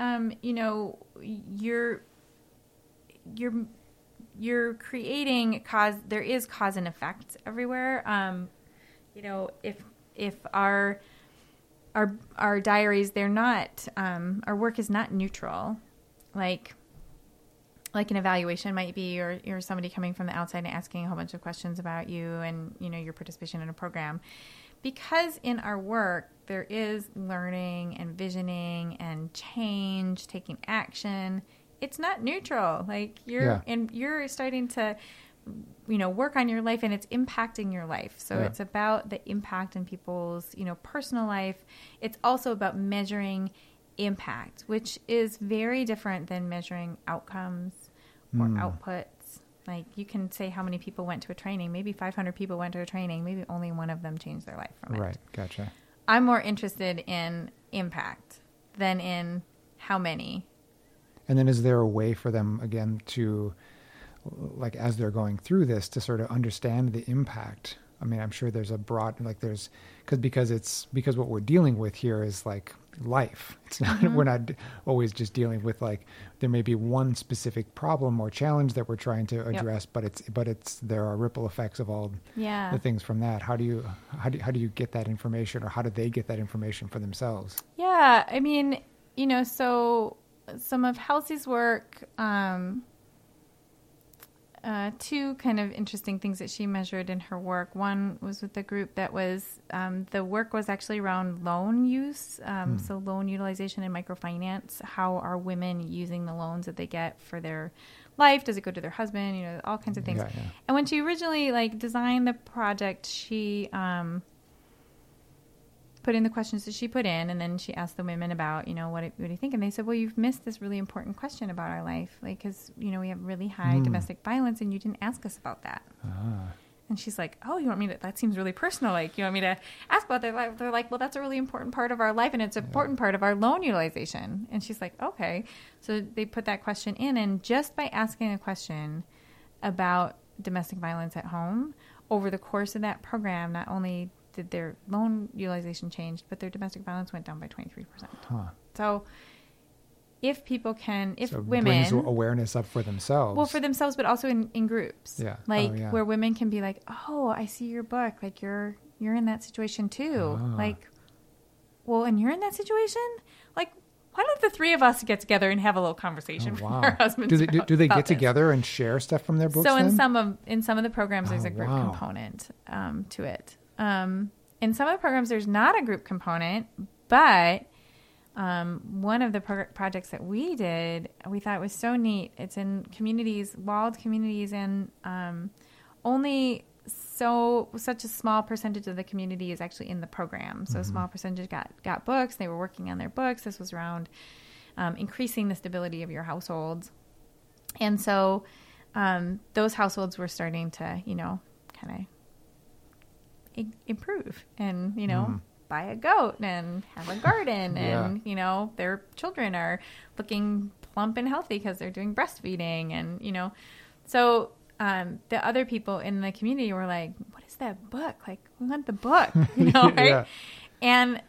you're creating cause. There is cause and effect everywhere. If our our diaries, they're not, our work is not neutral. Like an evaluation might be, or you're somebody coming from the outside and asking a whole bunch of questions about you and, your participation in a program. Because in our work, there is learning and visioning and change, taking action. It's not neutral. Like you're starting to, work on your life and it's impacting your life. So it's about the impact in people's, personal life. It's also about measuring impact, which is very different than measuring outcomes or outputs. Like you can say how many people went to a training. Maybe 500 people went to a training. Maybe only one of them changed their life from it. Right. Gotcha. I'm more interested in impact than in how many. And then is there a way for them, again, to, like, as they're going through this, to sort of understand the impact? I mean, I'm sure there's a broad, like there's, because what we're dealing with here is like life. It's not, we're not always just dealing with like, there may be one specific problem or challenge that we're trying to address, but there are ripple effects of all the things from that. How do you get that information, or how do they get that information for themselves? Yeah. I mean, so some of Halsey's work, two kind of interesting things that she measured in her work. One was with the group that was, the work was actually around loan use. So loan utilization and microfinance. How are women using the loans that they get for their life? Does it go to their husband? All kinds of things. Yeah. And when she originally designed the project, she, put in the questions that she put in, and then she asked the women about, what do you think? And they said, well, you've missed this really important question about our life. Like, because, we have really high domestic violence and you didn't ask us about that. And she's like, oh, you want me to, that seems really personal. Like, you want me to ask about that? They're like, well, that's a really important part of our life and it's an important part of our loan utilization. And she's like, okay. So they put that question in, and just by asking a question about domestic violence at home, over the course of that program, not only did their loan utilization changed, but their domestic violence went down by 23%. So if people can, women... brings awareness up for themselves. Well, for themselves, but also in groups. Yeah. Where women can be like, oh, I see your book. Like, you're in that situation too. Like, well, and you're in that situation? Like, why don't the three of us get together and have a little conversation with our husbands? Do they get together and share stuff from their books? So in some of the programs, there's a group component to it. In some of the programs, there's not a group component, but one of the projects that we did, we thought was so neat. It's in communities, walled communities, and only such a small percentage of the community is actually in the program. So a small percentage got books. They were working on their books. This was around increasing the stability of your households. And so those households were starting to, kind of improve and, buy a goat and have a garden and, their children are looking plump and healthy because they're doing breastfeeding and, so the other people in the community were like, what is that book? Like, we want the book, right? And,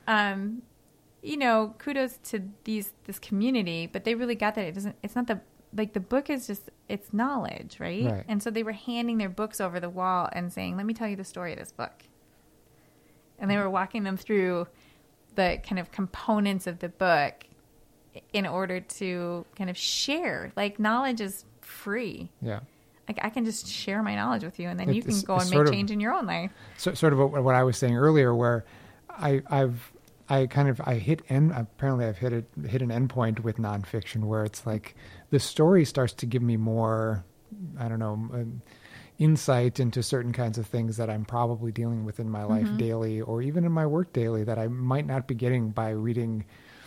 kudos to this community, but they really got that. It's not the book is just, it's knowledge, right? And so they were handing their books over the wall and saying, let me tell you the story of this book. And they were walking them through the kind of components of the book in order to kind of share. Like, knowledge is free. Yeah. Like, I can just share my knowledge with you, and then you can go and make change in your own life. So, sort of what I was saying earlier, where I've hit an endpoint with nonfiction, where it's like the story starts to give me more, I don't know, insight into certain kinds of things that I'm probably dealing with in my life daily, or even in my work daily, that I might not be getting by reading,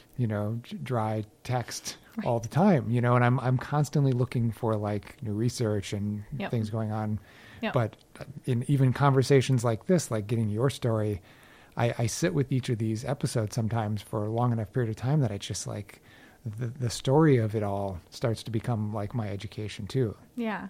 dry text all the time, and I'm constantly looking for like new research and things going on. But in even conversations like this, like getting your story, I sit with each of these episodes sometimes for a long enough period of time that I just like the story of it all starts to become like my education too. Yeah.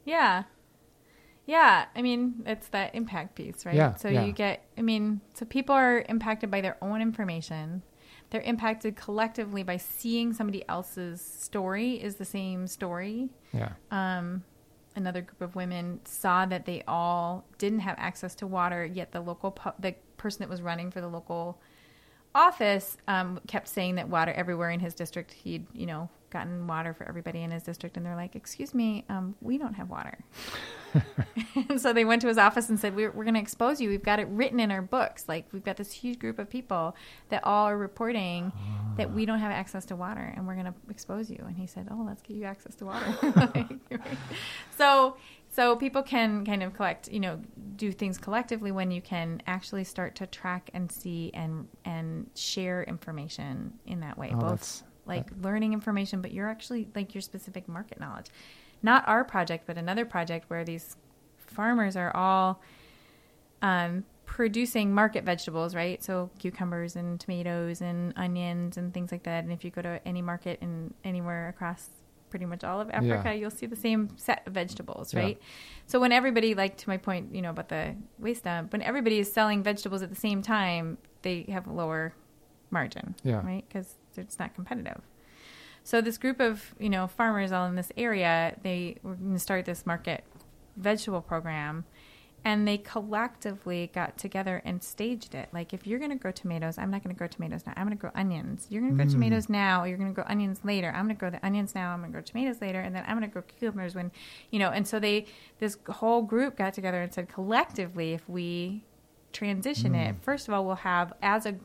I mean, it's that impact piece, right? So you get, so people are impacted by their own information. They're impacted collectively by seeing somebody else's story is the same story. Yeah. Another group of women saw that they all didn't have access to water, yet the local the person that was running for the local office kept saying that water everywhere in his district, he'd, gotten water for everybody in his district. And they're like, excuse me, we don't have water. And so they went to his office and said, we're going to expose you. We've got it written in our books. Like, we've got this huge group of people that all are reporting that we don't have access to water, and we're going to expose you. And he said, oh, let's give you access to water. So people can kind of collect, do things collectively when you can actually start to track and see and share information in that way. Both learning information, but you're actually like your specific market knowledge. Not our project, but another project where these farmers are all producing market vegetables, right? So cucumbers and tomatoes and onions and things like that. And if you go to any market in anywhere across pretty much all of Africa, you'll see the same set of vegetables, right? Yeah. So when everybody, like to my point, about the waste dump, when everybody is selling vegetables at the same time, they have a lower margin, right? Because it's not competitive. So this group of, farmers all in this area, they were going to start this market vegetable program, and they collectively got together and staged it. Like, if you're going to grow tomatoes, I'm not going to grow tomatoes now. I'm going to grow onions. You're going to grow tomatoes now. You're going to grow onions later. I'm going to grow the onions now. I'm going to grow tomatoes later. And then I'm going to grow cucumbers when, and so this whole group got together and said, collectively, if we transition it, first of all, we'll have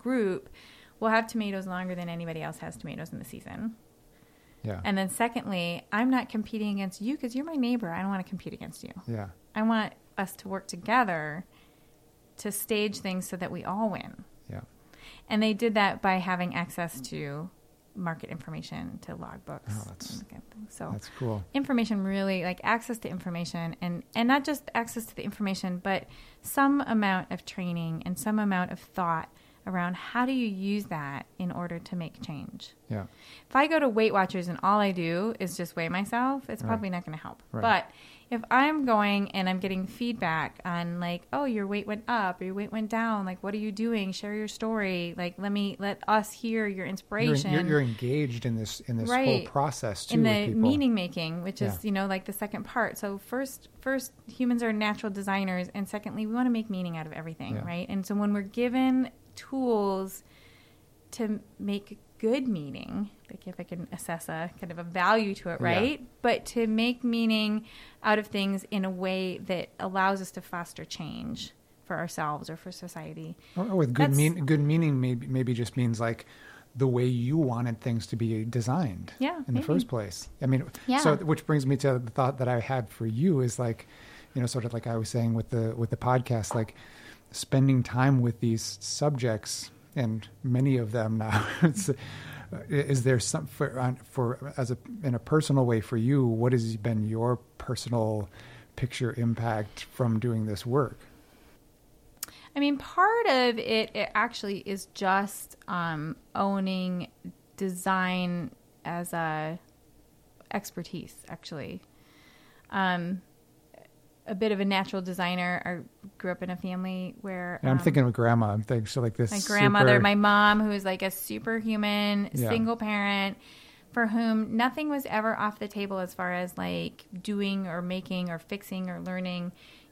tomatoes longer than anybody else has tomatoes in the season. Yeah. And then secondly, I'm not competing against you because you're my neighbor. I don't want to compete against you. Yeah. I want us to work together to stage things so that we all win. Yeah. And they did that by having access to market information, to logbooks. Oh, that's cool. Information, really, like access to information, and not just access to the information, but some amount of training and some amount of thought around how do you use that in order to make change. Yeah. If I go to Weight Watchers and all I do is just weigh myself, it's probably not going to help. Right. But if I'm going and I'm getting feedback on like, oh, your weight went up or your weight went down, like, what are you doing? Share your story. Like, let us hear your inspiration. You're engaged in this right. whole process too. In the with people. meaning making, which is, like the second part. So first humans are natural designers. And secondly, we want to make meaning out of everything, right? And so when we're given tools to make good meaning, like if I can assess a kind of a value to it, right? But to make meaning out of things in a way that allows us to foster change for ourselves or for society. Or with good meaning maybe just means like the way you wanted things to be designed in the first place. I mean, so which brings me to the thought that I had for you is like, sort of like I was saying with the podcast, like spending time with these subjects, and many of them now. Is there some in a personal way for you? What has been your personal picture impact from doing this work? I mean, part of it actually is just owning design as a expertise. Actually, a bit of a natural designer. I grew up in a family where... I'm thinking of grandma. I'm thinking so like this... My grandmother, my mom, who was like a superhuman single parent for whom nothing was ever off the table as far as like doing or making or fixing or learning.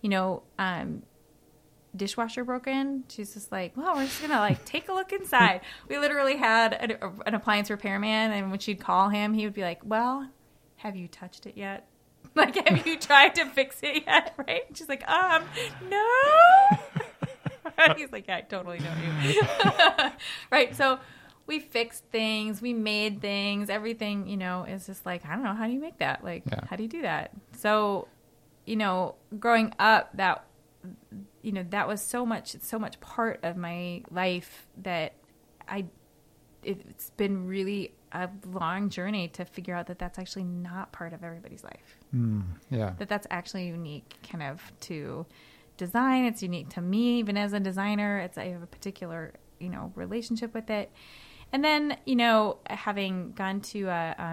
Dishwasher broken. She's just like, well, we're just going to like take a look inside. We literally had an appliance repairman, and when she'd call him, he would be like, well, have you touched it yet? Like, have you tried to fix it yet? Right? She's like, no. He's like, yeah, I totally know you. Right. So we fixed things. We made things. Everything, is just like, I don't know. How do you make that? Like, how do you do that? So, growing up, that was so much part of my life that it's been really a long journey to figure out that that's actually not part of everybody's life. That's actually unique kind of to design. It's unique to me, even as a designer. I have a particular, relationship with it. And then, having gone to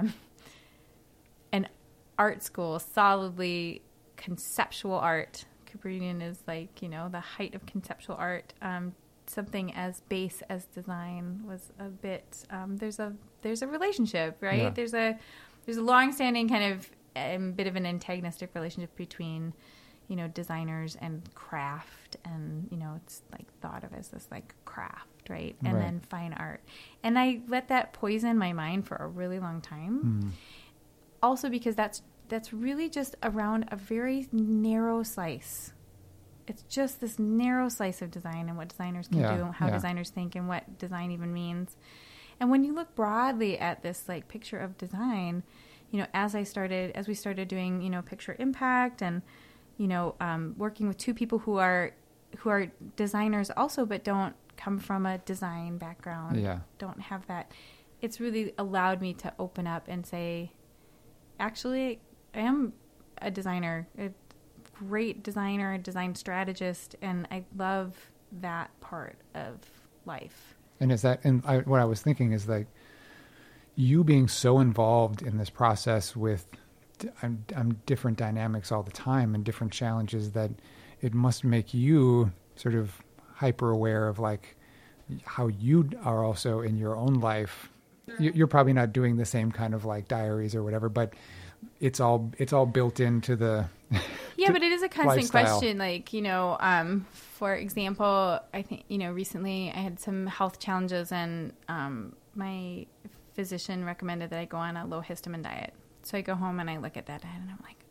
an art school, solidly conceptual art, Cooper Union is like, the height of conceptual art. Something as base as design was a bit, there's a relationship, right? There's a long-standing kind of bit of an antagonistic relationship between, designers and craft, and, it's like thought of as this like craft, right? And then fine art. And I let that poison my mind for a really long time. Also because that's really just around a very narrow slice. It's just this narrow slice of design and what designers can do, and how designers think, and what design even means. And when you look broadly at this like picture of design, as we started doing, picture impact, and, working with two people who are designers also, but don't come from a design background, don't have that. It's really allowed me to open up and say, actually, I am a designer, a great designer, a design strategist, and I love that part of life. And what I was thinking is like you being so involved in this process with different dynamics all the time and different challenges, that it must make you sort of hyper aware of like how you are also in your own life. You're probably not doing the same kind of like diaries or whatever, but it's all built into the but it is a constant lifestyle. question. Like, for example, I think, recently I had some health challenges, and my physician recommended that I go on a low histamine diet. So I go home and I look at that diet and I'm like,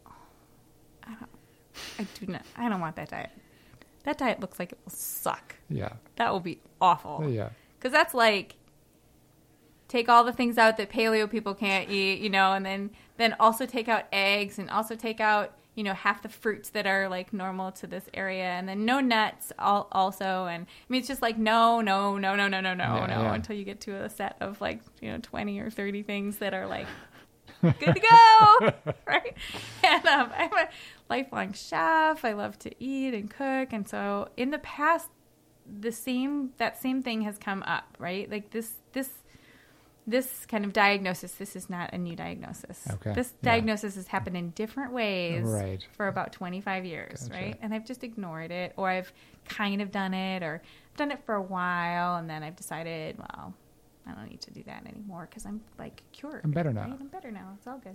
I don't want that diet. That diet looks like it will suck. Yeah. That will be awful. Yeah. Because that's like, take all the things out that paleo people can't eat, and then also take out eggs, and also take out, half the fruits that are like normal to this area, and then no nuts also. And I mean, it's just like, no, until you get to a set of like, 20 or 30 things that are like, good to go, right? And I'm a lifelong chef. I love to eat and cook. And so in the past, that same thing has come up, right? Like this kind of diagnosis, this is not a new diagnosis. Okay. This diagnosis has happened in different ways Right. for about 25 years, Gotcha. right? And I've just ignored it, or I've kind of done it, or done it for a while, and then I've decided, well, I don't need to do that anymore because I'm like cured. I'm better now. Right? I'm better now. It's all good.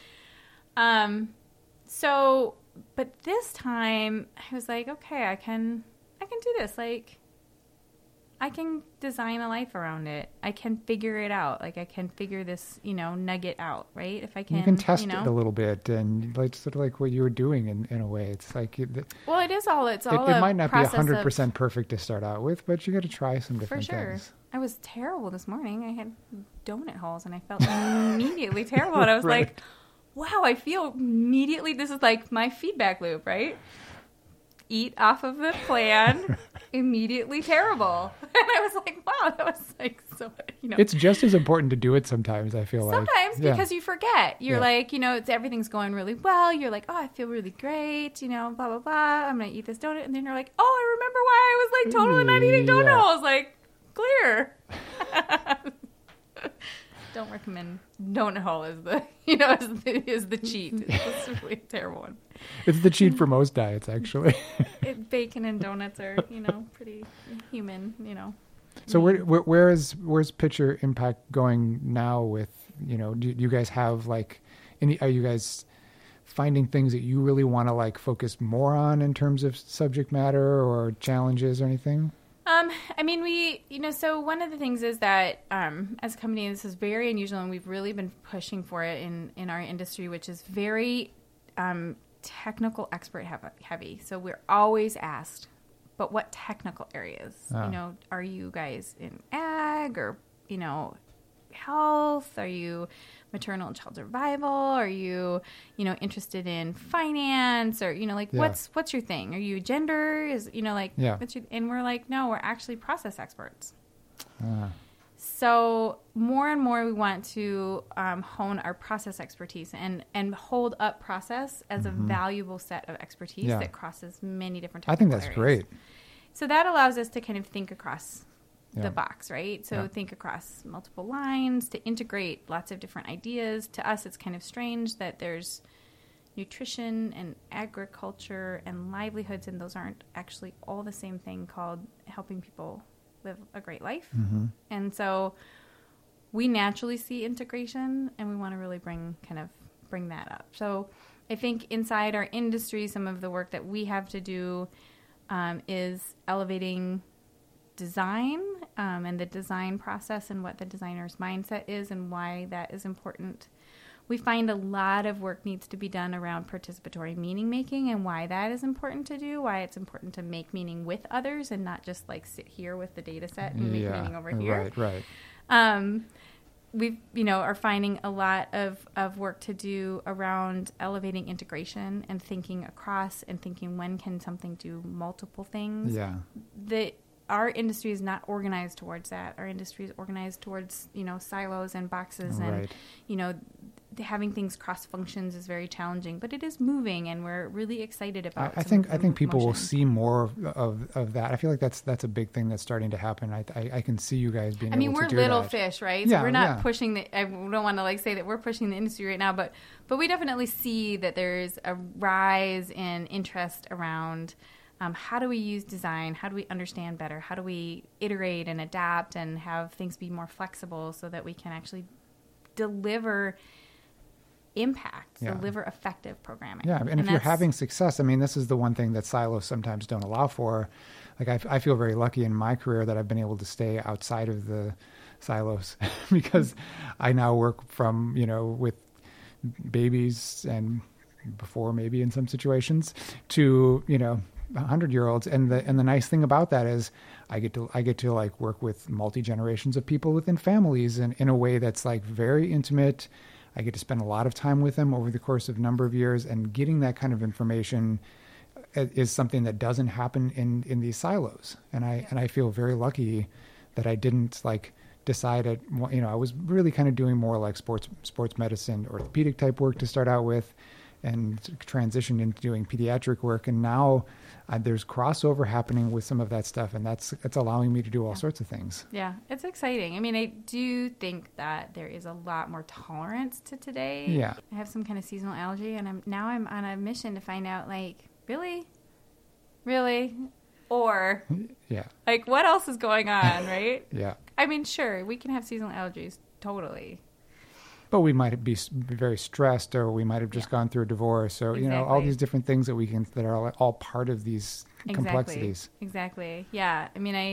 So, but this time I was like, okay, I can do this. Like, I can design a life around it. I can figure it out. Like, I can figure this, nugget out, right? If I can, you can test it a little bit, and like sort of like what you were doing in a way. It's like it might not be 100% perfect to start out with, but you got to try some different things. I was terrible this morning. I had donut holes, and I felt immediately terrible. And I was like, wow, I feel immediately, this is like my feedback loop, right? Eat off of the plan, immediately terrible. And I was like, wow, that was like so, It's just as important to do it sometimes, I feel like. Sometimes, because you forget. You're like, everything's going really well. You're like, oh, I feel really great, blah, blah, blah. I'm going to eat this donut. And then you're like, oh, I remember why I was like totally not eating donut holes. Like, clear. Don't recommend donut hole as the is the cheat. It's really a terrible one. It's the cheat for most diets, actually. Bacon and donuts are pretty human. So where's Picture Impact going now? With do you guys have like are you guys finding things that you really want to like focus more on in terms of subject matter or challenges or anything? I mean, so one of the things is that as a company, this is very unusual, and we've really been pushing for it in our industry, which is very technical expert heavy. So we're always asked, but what technical areas? Are you guys in ag or, health? Are you maternal and child survival? Are you, interested in finance, or, what's your thing? Are you gender? And we're like, no, we're actually process experts. So more and more we want to hone our process expertise and hold up process as a valuable set of expertise that crosses many different technical I think that's areas. great. So that allows us to kind of think across the box, right? So think across multiple lines, to integrate lots of different ideas. To us, it's kind of strange that there's nutrition and agriculture and livelihoods, and those aren't actually all the same thing, called helping people live a great life. And so we naturally see integration, and we want to really bring that up. So I think inside our industry, some of the work that we have to do is elevating design and the design process and what the designer's mindset is and why that is important. We find a lot of work needs to be done around participatory meaning making and why that is important to do, why it's important to make meaning with others and not just like sit here with the data set and make meaning over here. Right. We are finding a lot of work to do around elevating integration and thinking across and thinking when can something do multiple things. Yeah. Our industry is not organized towards that. Our industry is organized towards, silos and boxes and, having things cross functions is very challenging, but it is moving and we're really excited about I think people will see more of that. I feel like that's a big thing that's starting to happen. I can see you guys being able to do that. we're little fish, right? So we're not pushing I don't want to say that we're pushing the industry right now, but we definitely see that there's a rise in interest around how do we use design? How do we understand better? How do we iterate and adapt and have things be more flexible so that we can actually deliver impact, deliver effective programming? Yeah, and if you're having success, this is the one thing that silos sometimes don't allow for. Like I feel very lucky in my career that I've been able to stay outside of the silos because I now work from, with babies and before maybe in some situations to, 100-year-olds, and the nice thing about that is I get to like work with multi-generations of people within families and in a way that's like very intimate. I get to spend a lot of time with them over the course of a number of years, and getting that kind of information is something that doesn't happen in these silos. And I feel very lucky that I didn't like decide I was really kind of doing more like sports medicine, orthopedic type work to start out with, and transitioned into doing pediatric work. And now there's crossover happening with some of that stuff, and that's allowing me to do all sorts of things. Yeah, it's exciting. I do think that there is a lot more tolerance to today. Yeah. I have some kind of seasonal allergy, and I'm on a mission to find out, like, really? Or, like, what else is going on, right? Yeah. Sure, we can have seasonal allergies, totally. But we might be very stressed, or we might have just gone through a divorce, or all these different things that are all part of these complexities. Exactly. Yeah.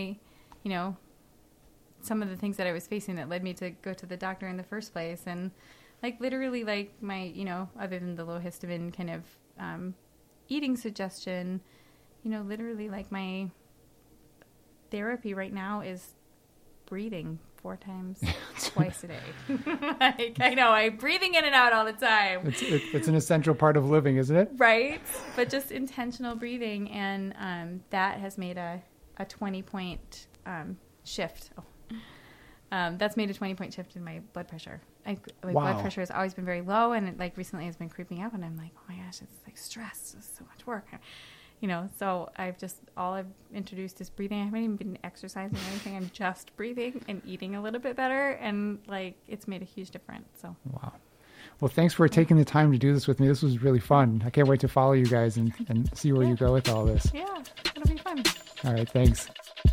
Some of the things that I was facing that led me to go to the doctor in the first place, and like literally, like my, other than the low histamine kind of eating suggestion, literally like my therapy right now is breathing 4 times, twice a day. I know, I'm breathing in and out all the time. It's an essential part of living, isn't it? Right, but just intentional breathing, and that has made a 20-point shift. That's made a 20-point shift in my blood pressure. My blood pressure has always been very low, and it like recently has been creeping up, and I'm like, oh my gosh, it's like stress. It's so much work. So all I've introduced is breathing. I haven't even been exercising or anything. I'm just breathing and eating a little bit better. And like, it's made a huge difference. So. Wow. Well, thanks for taking the time to do this with me. This was really fun. I can't wait to follow you guys and see where you go with all this. Yeah, it'll be fun. All right. Thanks.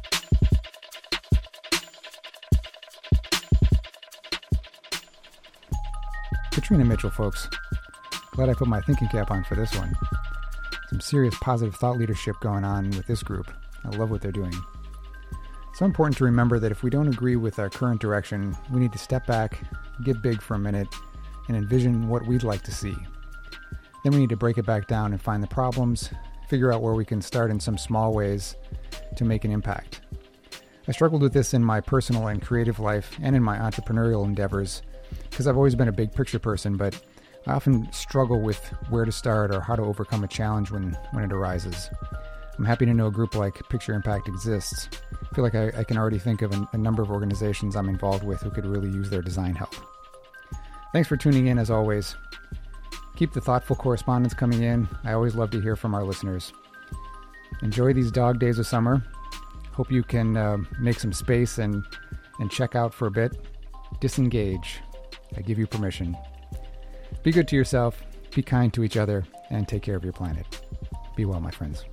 Katrina Mitchell, folks. Glad I put my thinking cap on for this one. Some serious positive thought leadership going on with this group. I love what they're doing. It's so important to remember that if we don't agree with our current direction, we need to step back, get big for a minute, and envision what we'd like to see. Then we need to break it back down and find the problems, figure out where we can start in some small ways to make an impact. I struggled with this in my personal and creative life and in my entrepreneurial endeavors because I've always been a big picture person, but I often struggle with where to start or how to overcome a challenge when it arises. I'm happy to know a group like Picture Impact exists. I feel like I can already think of a number of organizations I'm involved with who could really use their design help. Thanks for tuning in as always. Keep the thoughtful correspondence coming in. I always love to hear from our listeners. Enjoy these dog days of summer. Hope you can make some space and check out for a bit. Disengage. I give you permission. Be good to yourself, be kind to each other, and take care of your planet. Be well, my friends.